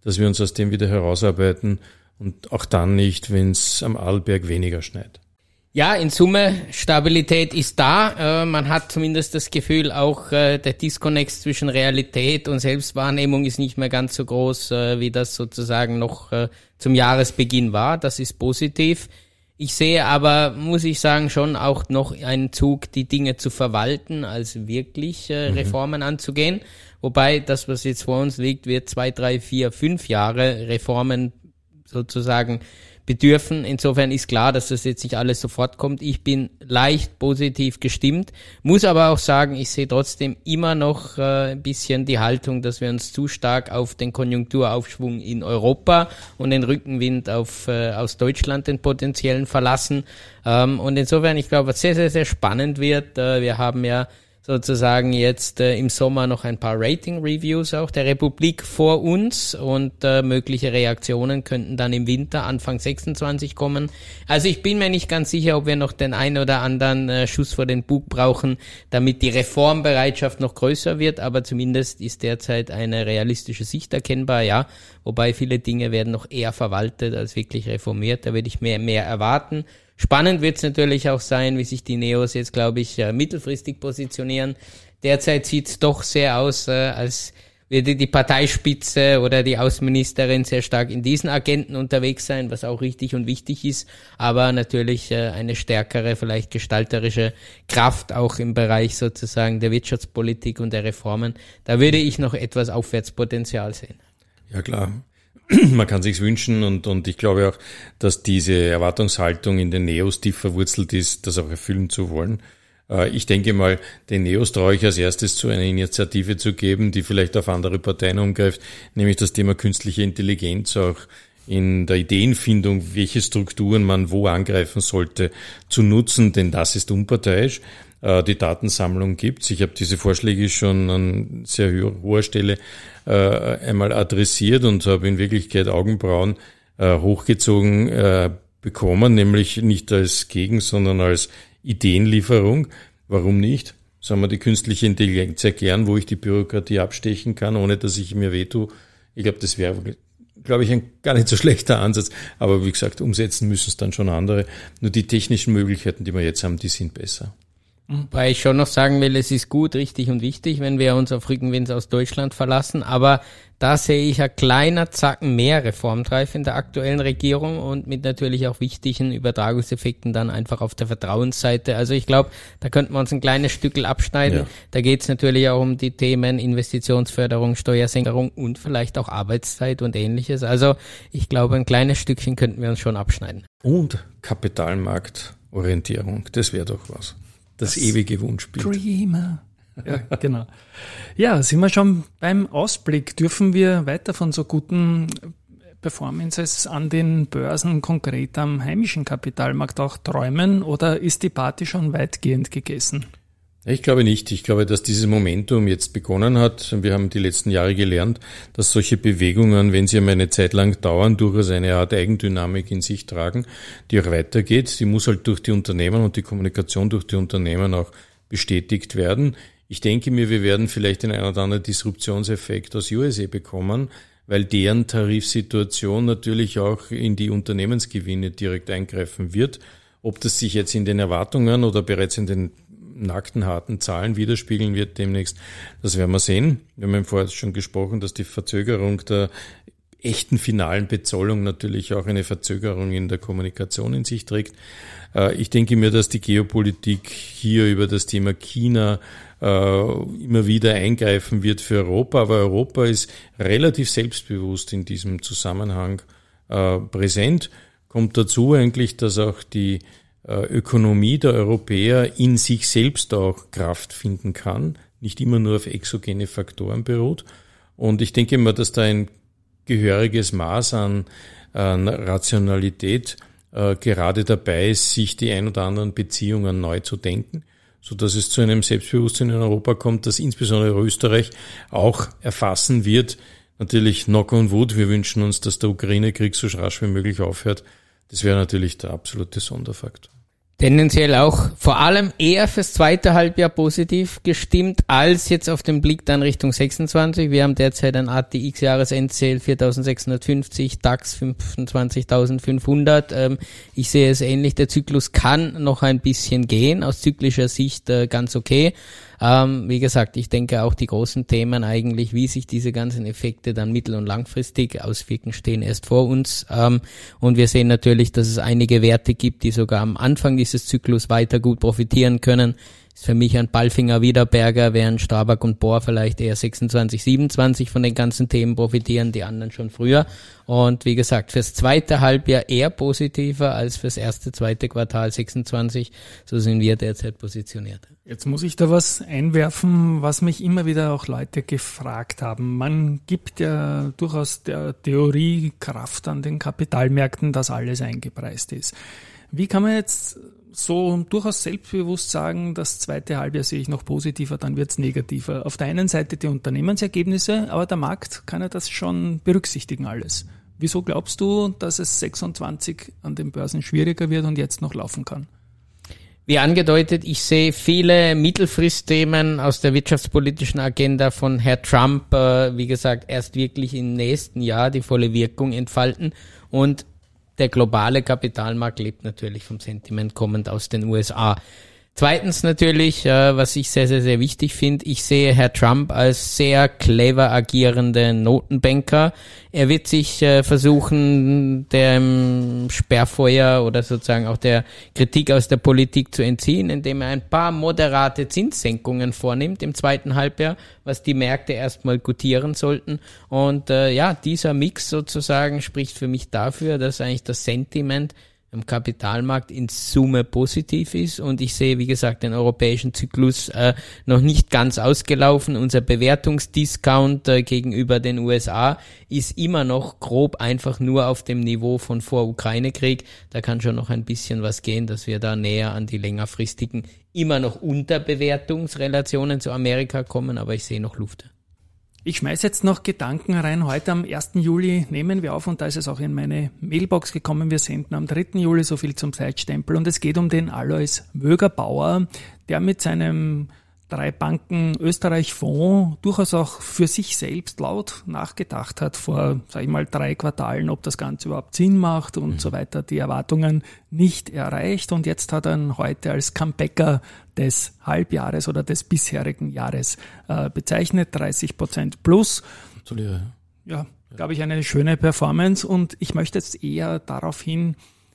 dass wir uns aus dem wieder herausarbeiten und auch dann nicht, wenn es am Arlberg weniger schneit. Ja, in Summe, Stabilität ist da. Man hat zumindest das Gefühl, auch der Disconnect zwischen Realität und Selbstwahrnehmung ist nicht mehr ganz so groß, wie das sozusagen noch zum Jahresbeginn war. Das ist positiv. Ich sehe aber, muss ich sagen, schon auch noch einen Zug, die Dinge zu verwalten, als wirklich Reformen anzugehen. Wobei das, was jetzt vor uns liegt, wird 2, 3, 4, 5 Jahre Reformen sozusagen bedürfen. Insofern ist klar, dass das jetzt nicht alles sofort kommt. Ich bin leicht positiv gestimmt, muss aber auch sagen, ich sehe trotzdem immer noch ein bisschen die Haltung, dass wir uns zu stark auf den Konjunkturaufschwung in Europa und den Rückenwind aus Deutschland, den potenziellen, verlassen. Und insofern, ich glaube, was sehr, sehr, sehr spannend wird, wir haben ja sozusagen jetzt im Sommer noch ein paar Rating-Reviews auch der Republik vor uns und mögliche Reaktionen könnten dann im Winter, Anfang 26 kommen. Also ich bin mir nicht ganz sicher, ob wir noch den einen oder anderen Schuss vor den Bug brauchen, damit die Reformbereitschaft noch größer wird, aber zumindest ist derzeit eine realistische Sicht erkennbar, ja, wobei viele Dinge werden noch eher verwaltet als wirklich reformiert, da würde ich mehr erwarten. Spannend wird es natürlich auch sein, wie sich die Neos jetzt, glaube ich, mittelfristig positionieren. Derzeit sieht es doch sehr aus, als würde die Parteispitze oder die Außenministerin sehr stark in diesen Agenten unterwegs sein, was auch richtig und wichtig ist, aber natürlich eine stärkere, vielleicht gestalterische Kraft auch im Bereich sozusagen der Wirtschaftspolitik und der Reformen. Da würde ich noch etwas Aufwärtspotenzial sehen. Ja, klar. Man kann sich's wünschen und ich glaube auch, dass diese Erwartungshaltung in den Neos tief verwurzelt ist, das auch erfüllen zu wollen. Ich denke mal, den Neos traue ich als erstes zu, eine Initiative zu geben, die vielleicht auf andere Parteien umgreift, nämlich das Thema künstliche Intelligenz auch in der Ideenfindung, welche Strukturen man wo angreifen sollte, zu nutzen, denn das ist unparteiisch. Die Datensammlung gibt's. Ich habe diese Vorschläge schon an sehr hoher Stelle einmal adressiert und habe in Wirklichkeit Augenbrauen hochgezogen bekommen, nämlich nicht als sondern als Ideenlieferung. Warum nicht? Sollen wir die künstliche Intelligenz erklären, wo ich die Bürokratie abstechen kann, ohne dass ich mir wehtue? Ich glaube, das wäre, ein gar nicht so schlechter Ansatz. Aber wie gesagt, umsetzen müssen es dann schon andere. Nur die technischen Möglichkeiten, die wir jetzt haben, die sind besser. Weil ich schon noch sagen will, es ist gut, richtig und wichtig, wenn wir uns auf Rückenwind aus Deutschland verlassen, aber da sehe ich ein kleiner Zacken mehr Reformdrive in der aktuellen Regierung und mit natürlich auch wichtigen Übertragungseffekten dann einfach auf der Vertrauensseite. Also ich glaube, da könnten wir uns ein kleines Stückel abschneiden. Ja. Da geht es natürlich auch um die Themen Investitionsförderung, Steuersenkung und vielleicht auch Arbeitszeit und Ähnliches. Also ich glaube, ein kleines Stückchen könnten wir uns schon abschneiden. Und Kapitalmarktorientierung, das wäre doch was. Das ewige Wunschbild. Dreamer. Ja, genau. Ja, sind wir schon beim Ausblick. Dürfen wir weiter von so guten Performances an den Börsen, konkret am heimischen Kapitalmarkt auch träumen oder ist die Party schon weitgehend gegessen? Ich glaube nicht. Ich glaube, dass dieses Momentum jetzt begonnen hat. Wir haben die letzten Jahre gelernt, dass solche Bewegungen, wenn sie einmal eine Zeit lang dauern, durchaus eine Art Eigendynamik in sich tragen, die auch weitergeht. Die muss halt durch die Unternehmen und die Kommunikation durch die Unternehmen auch bestätigt werden. Ich denke mir, wir werden vielleicht den einen oder anderen Disruptionseffekt aus USA bekommen, weil deren Tarifsituation natürlich auch in die Unternehmensgewinne direkt eingreifen wird. Ob das sich jetzt in den Erwartungen oder bereits in den nackten, harten Zahlen widerspiegeln wird demnächst, das werden wir sehen. Wir haben vorher schon gesprochen, dass die Verzögerung der echten finalen Bezollung natürlich auch eine Verzögerung in der Kommunikation in sich trägt. Ich denke mir, dass die Geopolitik hier über das Thema China immer wieder eingreifen wird für Europa, aber Europa ist relativ selbstbewusst in diesem Zusammenhang präsent. Kommt dazu eigentlich, dass auch die Ökonomie der Europäer in sich selbst auch Kraft finden kann, nicht immer nur auf exogene Faktoren beruht. Und ich denke mal, dass da ein gehöriges Maß an Rationalität gerade dabei ist, sich die ein oder anderen Beziehungen neu zu denken, so dass es zu einem Selbstbewusstsein in Europa kommt, das insbesondere Österreich auch erfassen wird. Natürlich knock on wood, wir wünschen uns, dass der Ukraine-Krieg so rasch wie möglich aufhört. Das wäre natürlich der absolute Sonderfaktor. Tendenziell auch vor allem eher fürs zweite Halbjahr positiv gestimmt, als jetzt auf den Blick dann Richtung 26. Wir haben derzeit ein ATX-Jahresendziel 4.650, DAX 25.500. Ich sehe es ähnlich, der Zyklus kann noch ein bisschen gehen, aus zyklischer Sicht ganz okay. Wie gesagt, ich denke auch die großen Themen eigentlich, wie sich diese ganzen Effekte dann mittel- und langfristig auswirken, stehen erst vor uns. Und wir sehen natürlich, dass es einige Werte gibt, die sogar am Anfang dieses Zyklus weiter gut profitieren können. Ist für mich ein Palfinger Wiederberger, während Strabag und Bohr vielleicht eher 26, 27 von den ganzen Themen profitieren, die anderen schon früher. Und wie gesagt, fürs zweite Halbjahr eher positiver als fürs zweite Quartal 26. So sind wir derzeit positioniert. Jetzt muss ich da was einwerfen, was mich immer wieder auch Leute gefragt haben. Man gibt ja durchaus der Theorie Kraft an den Kapitalmärkten, dass alles eingepreist ist. Wie kann man jetzt so durchaus selbstbewusst sagen, das zweite Halbjahr sehe ich noch positiver, dann wird's negativer? Auf der einen Seite die Unternehmensergebnisse, aber der Markt kann ja das schon berücksichtigen alles. Wieso glaubst du, dass es 26 an den Börsen schwieriger wird und jetzt noch laufen kann? Wie angedeutet, ich sehe viele Mittelfristthemen aus der wirtschaftspolitischen Agenda von Herrn Trump, wie gesagt, erst wirklich im nächsten Jahr die volle Wirkung entfalten. Und der globale Kapitalmarkt lebt natürlich vom Sentiment kommend aus den USA. Zweitens natürlich, was ich sehr, sehr, sehr wichtig finde, ich sehe Herr Trump als sehr clever agierenden Notenbanker. Er wird sich versuchen, dem Sperrfeuer oder sozusagen auch der Kritik aus der Politik zu entziehen, indem er ein paar moderate Zinssenkungen vornimmt im zweiten Halbjahr, was die Märkte erstmal gutieren sollten. Und dieser Mix sozusagen spricht für mich dafür, dass eigentlich das Sentiment im Kapitalmarkt in Summe positiv ist, und ich sehe, wie gesagt, den europäischen Zyklus noch nicht ganz ausgelaufen. Unser Bewertungsdiscount gegenüber den USA ist immer noch grob einfach nur auf dem Niveau von vor Ukraine-Krieg. Da kann schon noch ein bisschen was gehen, dass wir da näher an die längerfristigen, immer noch Unterbewertungsrelationen zu Amerika kommen, aber ich sehe noch Luft. Ich schmeiß jetzt noch Gedanken rein. Heute am 1. Juli nehmen wir auf, und da ist es auch in meine Mailbox gekommen. Wir senden am 3. Juli, so viel zum Zeitstempel. Und es geht um den Alois Wögerbauer, der mit seinem 3-Banken-Österreich-Fonds durchaus auch für sich selbst laut nachgedacht hat vor, 3 Quartalen, ob das Ganze überhaupt Sinn macht und so weiter, die Erwartungen nicht erreicht. Und jetzt hat er ihn heute als Comebacker des Halbjahres oder des bisherigen Jahres bezeichnet, 30% plus. Ja, glaube ich, eine schöne Performance, und ich möchte jetzt eher darauf hinkommen,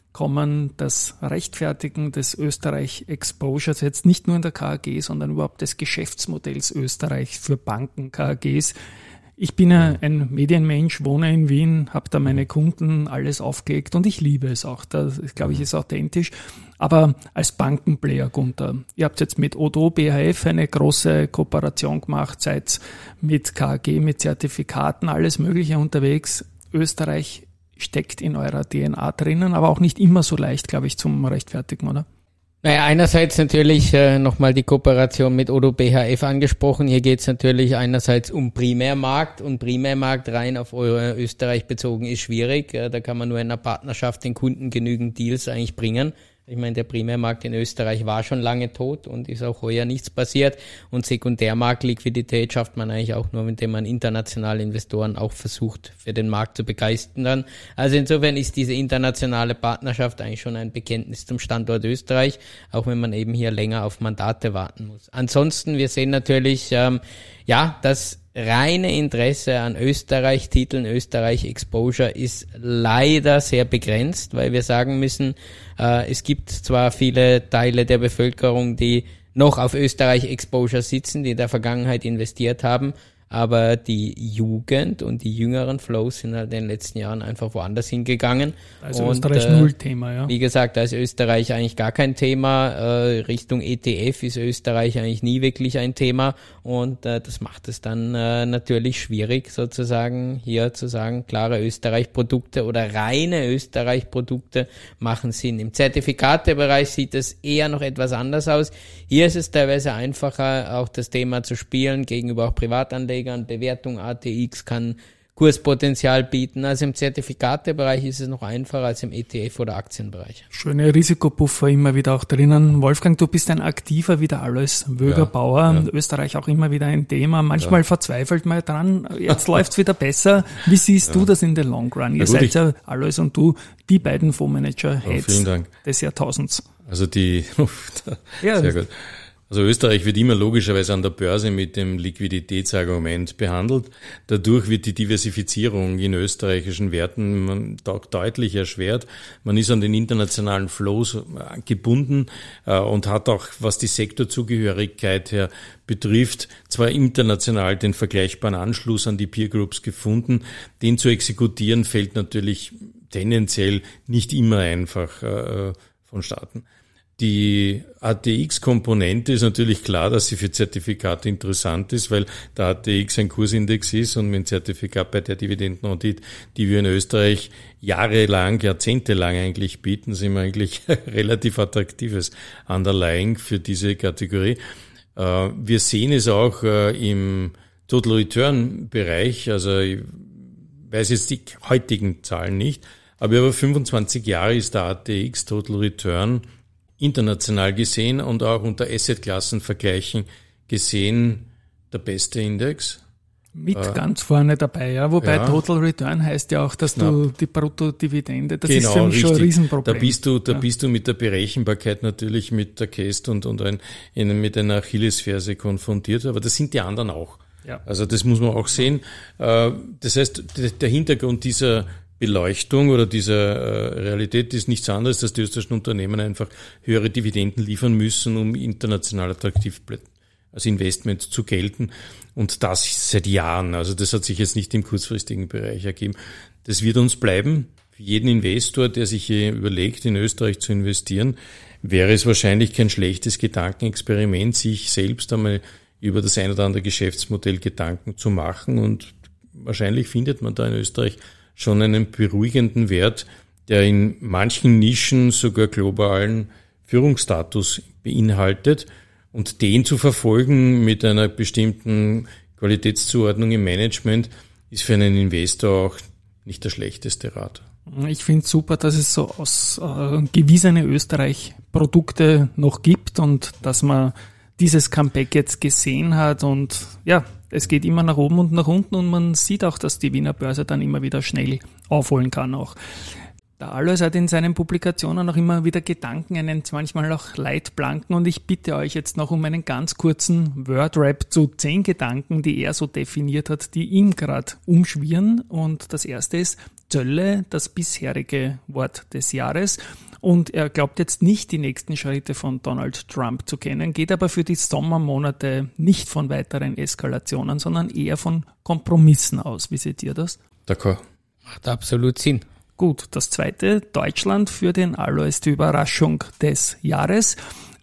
das Rechtfertigen des Österreich-Exposures jetzt nicht nur in der KAG, sondern überhaupt des Geschäftsmodells Österreich für Banken, KAGs. Ich bin ja ein Medienmensch, wohne in Wien, habe da meine Kunden, alles aufgelegt, und ich liebe es auch. Das, glaube ich, ist authentisch. Aber als Bankenplayer, Gunther, ihr habt jetzt mit Odo BHF eine große Kooperation gemacht, seid mit KAG, mit Zertifikaten, alles Mögliche unterwegs. Österreich steckt in eurer DNA drinnen, aber auch nicht immer so leicht, glaube ich, zum Rechtfertigen, oder? Naja, einerseits natürlich nochmal die Kooperation mit Odo BHF angesprochen. Hier geht es natürlich einerseits um Primärmarkt, und Primärmarkt rein auf Österreich bezogen ist schwierig. Da kann man nur in einer Partnerschaft den Kunden genügend Deals eigentlich bringen. Ich meine, der Primärmarkt in Österreich war schon lange tot und ist auch heuer nichts passiert. Und Sekundärmarktliquidität schafft man eigentlich auch nur, indem man internationale Investoren auch versucht, für den Markt zu begeistern. Also insofern ist diese internationale Partnerschaft eigentlich schon ein Bekenntnis zum Standort Österreich, auch wenn man eben hier länger auf Mandate warten muss. Ansonsten, wir sehen natürlich, das reine Interesse an Österreich-Titeln, Österreich-Exposure ist leider sehr begrenzt, weil wir sagen müssen, es gibt zwar viele Teile der Bevölkerung, die noch auf Österreich-Exposure sitzen, die in der Vergangenheit investiert haben, aber die Jugend und die jüngeren Flows sind halt in den letzten Jahren einfach woanders hingegangen. Also Österreich null Thema, ja. Wie gesagt, da ist Österreich eigentlich gar kein Thema. Richtung ETF ist Österreich eigentlich nie wirklich ein Thema, und das macht es dann natürlich schwierig, sozusagen hier zu sagen, klare Österreich-Produkte oder reine Österreich-Produkte machen Sinn. Im Zertifikatebereich sieht es eher noch etwas anders aus. Hier ist es teilweise einfacher, auch das Thema zu spielen gegenüber auch Privatanlegern. Bewertung ATX kann Kurspotenzial bieten. Also im Zertifikatebereich ist es noch einfacher als im ETF- oder Aktienbereich. Schöne Risikopuffer immer wieder auch drinnen. Wolfgang, du bist ein aktiver wie der Alois Wögerbauer. Ja. Österreich auch immer wieder ein Thema. Manchmal verzweifelt man dran. Jetzt läuft's wieder besser. Wie siehst du das in the long run? Ihr seid ja, Alois und du, die beiden Fondsmanager-Heads des Jahrtausends. Also sehr gut. Also Österreich wird immer logischerweise an der Börse mit dem Liquiditätsargument behandelt. Dadurch wird die Diversifizierung in österreichischen Werten deutlich erschwert. Man ist an den internationalen Flows gebunden und hat auch, was die Sektorzugehörigkeit her betrifft, zwar international den vergleichbaren Anschluss an die Peer Groups gefunden. Den zu exekutieren fällt natürlich tendenziell nicht immer einfach vonstatten. Die ATX-Komponente ist natürlich klar, dass sie für Zertifikate interessant ist, weil der ATX ein Kursindex ist und mit dem Zertifikat bei der Dividendenrendite, die wir in Österreich jahrzehntelang eigentlich bieten, sind wir eigentlich relativ attraktives Underlying für diese Kategorie. Wir sehen es auch im Total Return Bereich, also ich weiß jetzt die heutigen Zahlen nicht, aber über 25 Jahre ist der ATX Total Return international gesehen und auch unter Assetklassen-Vergleichen gesehen der beste Index. Mit ganz vorne dabei, ja. Wobei Total Return heißt ja auch, dass du die Bruttodividende, das ist für mich schon ein Riesenproblem. Da bist du mit der Berechenbarkeit natürlich mit der Käst und mit einer Achillesferse konfrontiert, aber das sind die anderen auch. Ja. Also das muss man auch sehen. Das heißt, der Hintergrund dieser Beleuchtung oder dieser Realität ist nichts anderes, dass die österreichischen Unternehmen einfach höhere Dividenden liefern müssen, um international attraktiv als Investment zu gelten. Und das seit Jahren. Also das hat sich jetzt nicht im kurzfristigen Bereich ergeben. Das wird uns bleiben. Für jeden Investor, der sich überlegt, in Österreich zu investieren, wäre es wahrscheinlich kein schlechtes Gedankenexperiment, sich selbst einmal über das ein oder andere Geschäftsmodell Gedanken zu machen. Und wahrscheinlich findet man da in Österreich schon einen beruhigenden Wert, der in manchen Nischen sogar globalen Führungsstatus beinhaltet. Und den zu verfolgen mit einer bestimmten Qualitätszuordnung im Management ist für einen Investor auch nicht der schlechteste Rat. Ich finde es super, dass es so ausgewiesene Österreich-Produkte noch gibt und dass man dieses Comeback jetzt gesehen hat und ja, es geht immer nach oben und nach unten und man sieht auch, dass die Wiener Börse dann immer wieder schnell aufholen kann auch. Der Alois hat in seinen Publikationen auch immer wieder Gedanken, er nennt manchmal auch Leitplanken und ich bitte euch jetzt noch um einen ganz kurzen Word-Rap zu 10 Gedanken, die er so definiert hat, die ihm gerade umschwirren und das erste ist Zölle, das bisherige Wort des Jahres. Und er glaubt jetzt nicht die nächsten Schritte von Donald Trump zu kennen, geht aber für die Sommermonate nicht von weiteren Eskalationen, sondern eher von Kompromissen aus. Wie seht ihr das? D'accord. Macht absolut Sinn. Gut, das zweite, Deutschland für den Alois die Überraschung des Jahres,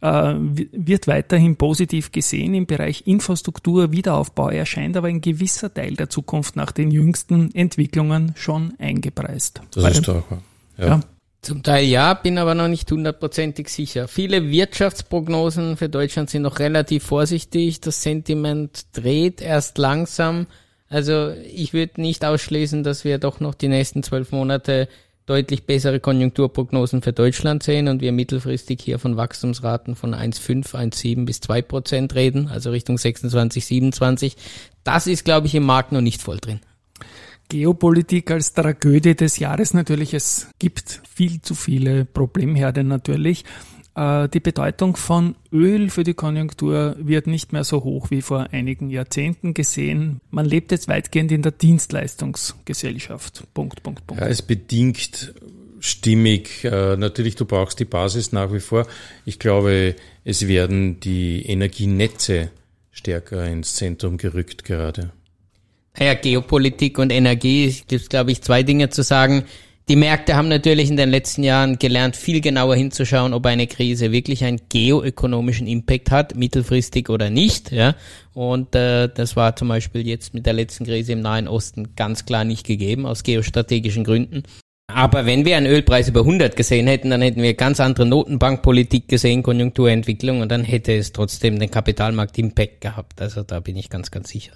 wird weiterhin positiv gesehen im Bereich Infrastruktur, Wiederaufbau. Er scheint aber ein gewisser Teil der Zukunft nach den jüngsten Entwicklungen schon eingepreist. Das ist doch, ja. Zum Teil ja, bin aber noch nicht 100% sicher. Viele Wirtschaftsprognosen für Deutschland sind noch relativ vorsichtig. Das Sentiment dreht erst langsam. Also ich würde nicht ausschließen, dass wir doch noch die nächsten 12 Monate deutlich bessere Konjunkturprognosen für Deutschland sehen und wir mittelfristig hier von Wachstumsraten von 1,5, 1,7 bis 2% reden, also Richtung 26, 27. Das ist, glaube ich, im Markt noch nicht voll drin. Geopolitik als Tragödie des Jahres natürlich. Es gibt viel zu viele Problemherde natürlich. Die Bedeutung von Öl für die Konjunktur wird nicht mehr so hoch wie vor einigen Jahrzehnten gesehen. Man lebt jetzt weitgehend in der Dienstleistungsgesellschaft. Punkt. Ja, es bedingt stimmig. Natürlich, du brauchst die Basis nach wie vor. Ich glaube, es werden die Energienetze stärker ins Zentrum gerückt gerade. Naja, Geopolitik und Energie, es gibt, glaube ich, 2 Dinge zu sagen. Die Märkte haben natürlich in den letzten Jahren gelernt, viel genauer hinzuschauen, ob eine Krise wirklich einen geoökonomischen Impact hat, mittelfristig oder nicht. Ja. Und das war zum Beispiel jetzt mit der letzten Krise im Nahen Osten ganz klar nicht gegeben, aus geostrategischen Gründen. Aber wenn wir einen Ölpreis über 100 gesehen hätten, dann hätten wir ganz andere Notenbankpolitik gesehen, Konjunkturentwicklung, und dann hätte es trotzdem den Kapitalmarkt-Impact gehabt. Also da bin ich ganz, ganz sicher.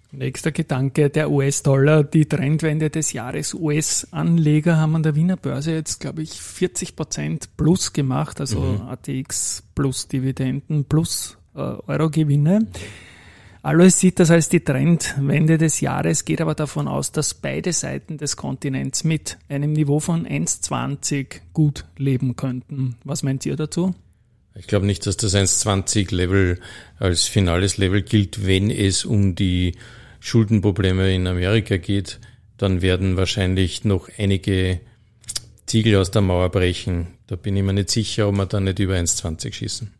Nächster Gedanke, der US-Dollar, die Trendwende des Jahres. US-Anleger haben an der Wiener Börse jetzt, glaube ich, 40% plus gemacht, also ATX plus Dividenden plus Eurogewinne. Alois sieht das als die Trendwende des Jahres, geht aber davon aus, dass beide Seiten des Kontinents mit einem Niveau von 1,20 gut leben könnten. Was meint ihr dazu? Ich glaube nicht, dass das 1,20-Level als finales Level gilt, wenn es um die Schuldenprobleme in Amerika geht. Dann werden wahrscheinlich noch einige Ziegel aus der Mauer brechen. Da bin ich mir nicht sicher, ob wir da nicht über 1,20 schießen.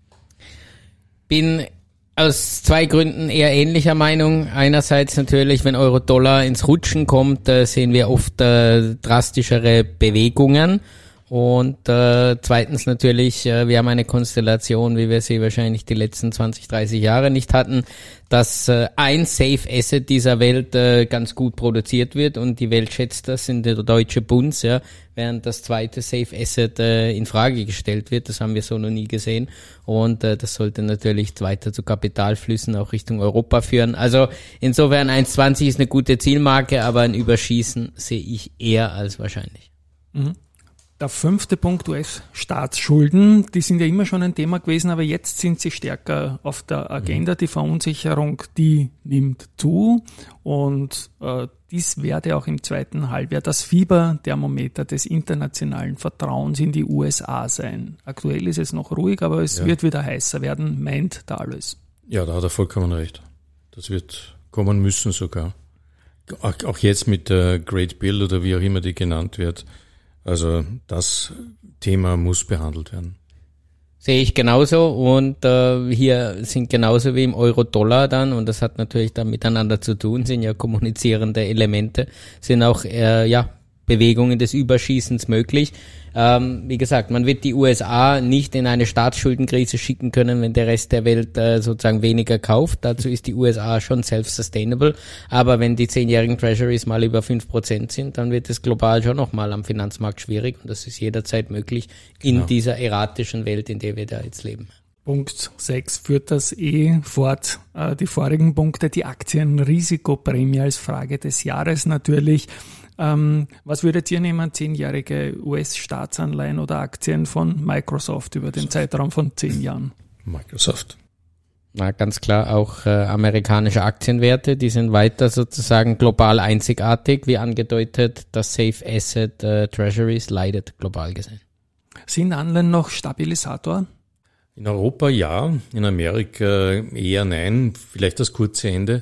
Bin aus zwei Gründen eher ähnlicher Meinung. Einerseits natürlich, wenn Euro-Dollar ins Rutschen kommt, sehen wir oft drastischere Bewegungen. Und zweitens natürlich, wir haben eine Konstellation, wie wir sie wahrscheinlich die letzten 20, 30 Jahre nicht hatten, dass ein Safe Asset dieser Welt ganz gut produziert wird und die Welt schätzt das in der Deutsche Bund, ja, während das zweite Safe Asset in Frage gestellt wird. Das haben wir so noch nie gesehen und das sollte natürlich weiter zu Kapitalflüssen auch Richtung Europa führen. Also insofern 1,20 ist eine gute Zielmarke, aber ein Überschießen sehe ich eher als wahrscheinlich. Mhm. Der 5. Punkt, US-Staatsschulden, die sind ja immer schon ein Thema gewesen, aber jetzt sind sie stärker auf der Agenda. Die Verunsicherung, die nimmt zu und dies werde auch im zweiten Halbjahr das Fieberthermometer des internationalen Vertrauens in die USA sein. Aktuell ist es noch ruhig, aber es wird wieder heißer werden, meint der Alois. Ja, da hat er vollkommen recht. Das wird kommen müssen sogar. Auch jetzt mit der Great Bill oder wie auch immer die genannt wird. Also das Thema muss behandelt werden. Sehe ich genauso und hier sind genauso wie im Euro-Dollar dann, und das hat natürlich dann miteinander zu tun, sind ja kommunizierende Elemente, sind auch Bewegungen des Überschießens möglich. Wie gesagt, man wird die USA nicht in eine Staatsschuldenkrise schicken können, wenn der Rest der Welt sozusagen weniger kauft. Dazu ist die USA schon self-sustainable. Aber wenn die 10-jährigen Treasuries mal über 5% sind, dann wird es global schon nochmal am Finanzmarkt schwierig. Und das ist jederzeit möglich in dieser erratischen Welt, in der wir da jetzt leben. Punkt 6 führt das fort. Die vorigen Punkte, die Aktienrisikoprämie als Frage des Jahres natürlich. Was würdet ihr nehmen, 10-jährige US-Staatsanleihen oder Aktien von Microsoft über den Zeitraum von 10 Jahren? Microsoft. Na, ganz klar auch amerikanische Aktienwerte, die sind weiter sozusagen global einzigartig, wie angedeutet, das Safe Asset Treasuries leidet global gesehen. Sind Anleihen noch Stabilisator? In Europa ja, in Amerika eher nein, vielleicht das kurze Ende,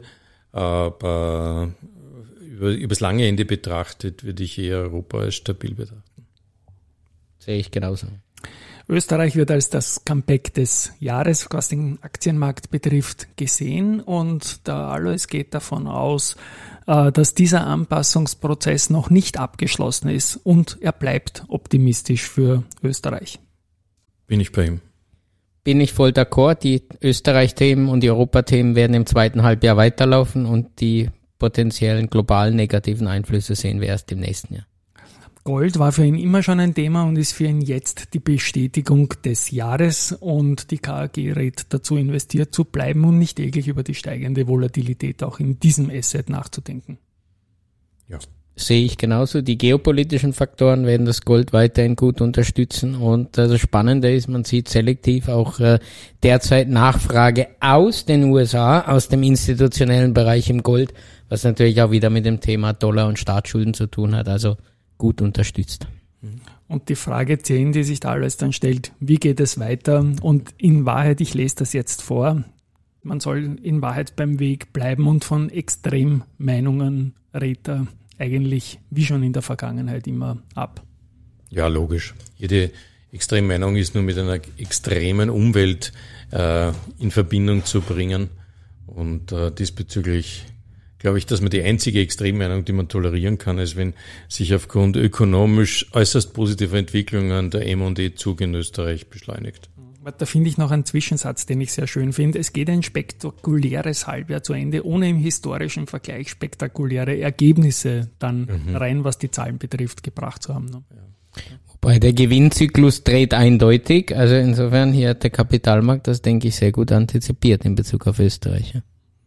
aber übers lange Ende betrachtet würde ich eher Europa als stabil betrachten. Sehe ich genauso. Österreich wird als das Comeback des Jahres, was den Aktienmarkt betrifft, gesehen und der Alois geht davon aus, dass dieser Anpassungsprozess noch nicht abgeschlossen ist und er bleibt optimistisch für Österreich. Bin ich bei ihm. Bin ich voll d'accord. Die Österreich-Themen und die Europa-Themen werden im zweiten Halbjahr weiterlaufen und die potenziellen globalen negativen Einflüsse sehen wir erst im nächsten Jahr. Gold war für ihn immer schon ein Thema und ist für ihn jetzt die Bestätigung des Jahres und die KAG rät dazu, investiert zu bleiben und nicht täglich über die steigende Volatilität auch in diesem Asset nachzudenken. Ja. Sehe ich genauso. Die geopolitischen Faktoren werden das Gold weiterhin gut unterstützen und das Spannende ist, man sieht selektiv auch derzeit Nachfrage aus den USA, aus dem institutionellen Bereich im Gold, was natürlich auch wieder mit dem Thema Dollar und Staatsschulden zu tun hat, also gut unterstützt. Und die Frage 10, die sich da alles dann stellt, wie geht es weiter? Und in Wahrheit, ich lese das jetzt vor, man soll in Wahrheit beim Weg bleiben und von Extremmeinungen rät er eigentlich wie schon in der Vergangenheit immer ab. Ja, logisch. Jede Extremmeinung ist nur mit einer extremen Umwelt in Verbindung zu bringen und diesbezüglich glaube ich, dass man die einzige Extremmeinung, die man tolerieren kann, ist, wenn sich aufgrund ökonomisch äußerst positiver Entwicklungen der M&E-Zug in Österreich beschleunigt. Da finde ich noch einen Zwischensatz, den ich sehr schön finde. Es geht ein spektakuläres Halbjahr zu Ende, ohne im historischen Vergleich spektakuläre Ergebnisse dann rein, was die Zahlen betrifft, gebracht zu haben. Ne? Ja. Wobei der Gewinnzyklus dreht eindeutig. Also insofern hier hat der Kapitalmarkt das, denke ich, sehr gut antizipiert in Bezug auf Österreich. Ja.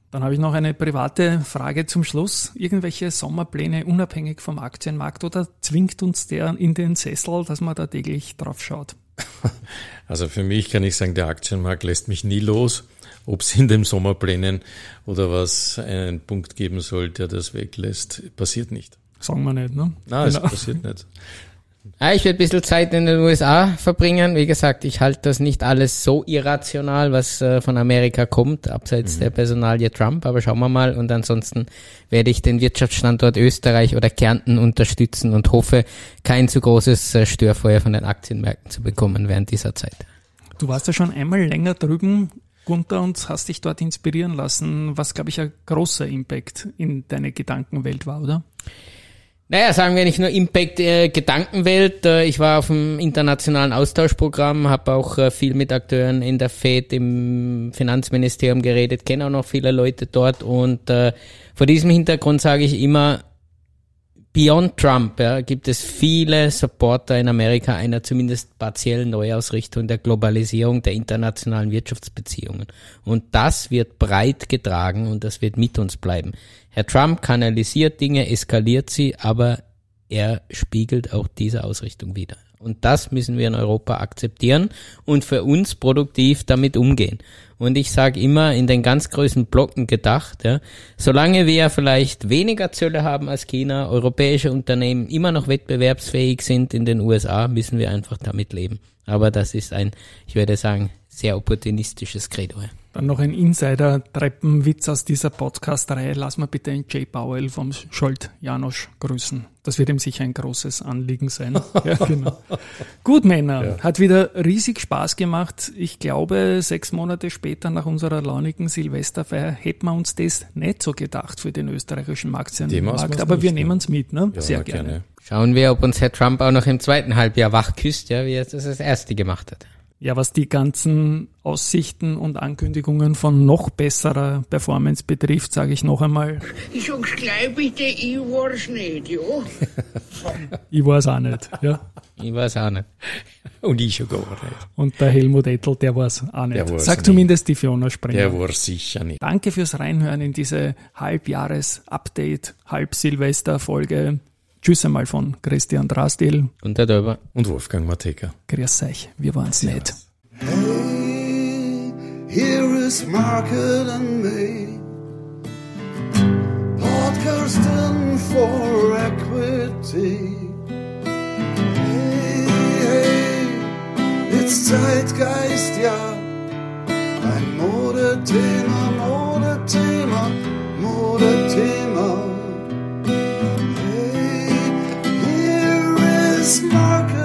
Dann habe ich noch eine private Frage zum Schluss. Irgendwelche Sommerpläne unabhängig vom Aktienmarkt oder zwingt uns der in den Sessel, dass man da täglich drauf schaut? Also für mich kann ich sagen, der Aktienmarkt lässt mich nie los. Ob es in den Sommerplänen oder was einen Punkt geben soll, der das weglässt, passiert nicht. Sagen wir nicht, ne? Nein, es passiert nicht. Ja, ich werde ein bisschen Zeit in den USA verbringen. Wie gesagt, ich halte das nicht alles so irrational, was von Amerika kommt, abseits der Personalie Trump. Aber schauen wir mal. Und ansonsten werde ich den Wirtschaftsstandort Österreich oder Kärnten unterstützen und hoffe, kein zu großes Störfeuer von den Aktienmärkten zu bekommen während dieser Zeit. Du warst ja schon einmal länger drüben, Gunther, und hast dich dort inspirieren lassen, was, glaube ich, ein großer Impact in deine Gedankenwelt war, oder? Naja, sagen wir nicht nur Impact Gedankenwelt. Ich war auf dem internationalen Austauschprogramm, habe auch viel mit Akteuren in der FED, im Finanzministerium geredet, kenne auch noch viele Leute dort und vor diesem Hintergrund sage ich immer, beyond Trump gibt es viele Supporter in Amerika einer zumindest partiellen Neuausrichtung der Globalisierung der internationalen Wirtschaftsbeziehungen. Und das wird breit getragen und das wird mit uns bleiben. Herr Trump kanalisiert Dinge, eskaliert sie, aber er spiegelt auch diese Ausrichtung wider. Und das müssen wir in Europa akzeptieren und für uns produktiv damit umgehen. Und ich sage immer, in den ganz großen Blocken gedacht, solange wir vielleicht weniger Zölle haben als China, europäische Unternehmen immer noch wettbewerbsfähig sind in den USA, müssen wir einfach damit leben. Aber das ist ein, ich würde sagen, sehr opportunistisches Credo. Dann noch ein Insider-Treppenwitz aus dieser Podcast-Reihe. Lass mal bitte den Jay Powell vom Scholt Janosch grüßen. Das wird ihm sicher ein großes Anliegen sein. Ja, genau. Gut, Männer. Hat wieder riesig Spaß gemacht. Ich glaube, 6 Monate später nach unserer launigen Silvesterfeier hätten wir uns das nicht so gedacht für den österreichischen Markt. Aber wir nehmen es mit, ne? Ja, sehr gerne. Schauen wir, ob uns Herr Trump auch noch im zweiten Halbjahr wach küsst, wie er das erste gemacht hat. Ja, was die ganzen Aussichten und Ankündigungen von noch besserer Performance betrifft, sage ich noch einmal. Ich sag's gleich bitte, ich war's nicht, ja? Ich weiß auch nicht, ja. Ich weiß auch nicht. Und ich schon gar nicht. Und der Helmut Ettel, der war's auch nicht. Sagt nicht. Zumindest die Fiona Sprenger. Der war's sicher nicht. Danke fürs Reinhören in diese Halbjahres-Update, Halb-Silvester-Folge. Tschüss einmal von Christian Drastil und der Döber und Wolfgang Mateka. Grüß euch, wir waren's nicht. Hey, here is Market and me, podcasting for equity. Hey, it's Zeitgeist, ja, ein Modethema, Modethema, Modethema. Market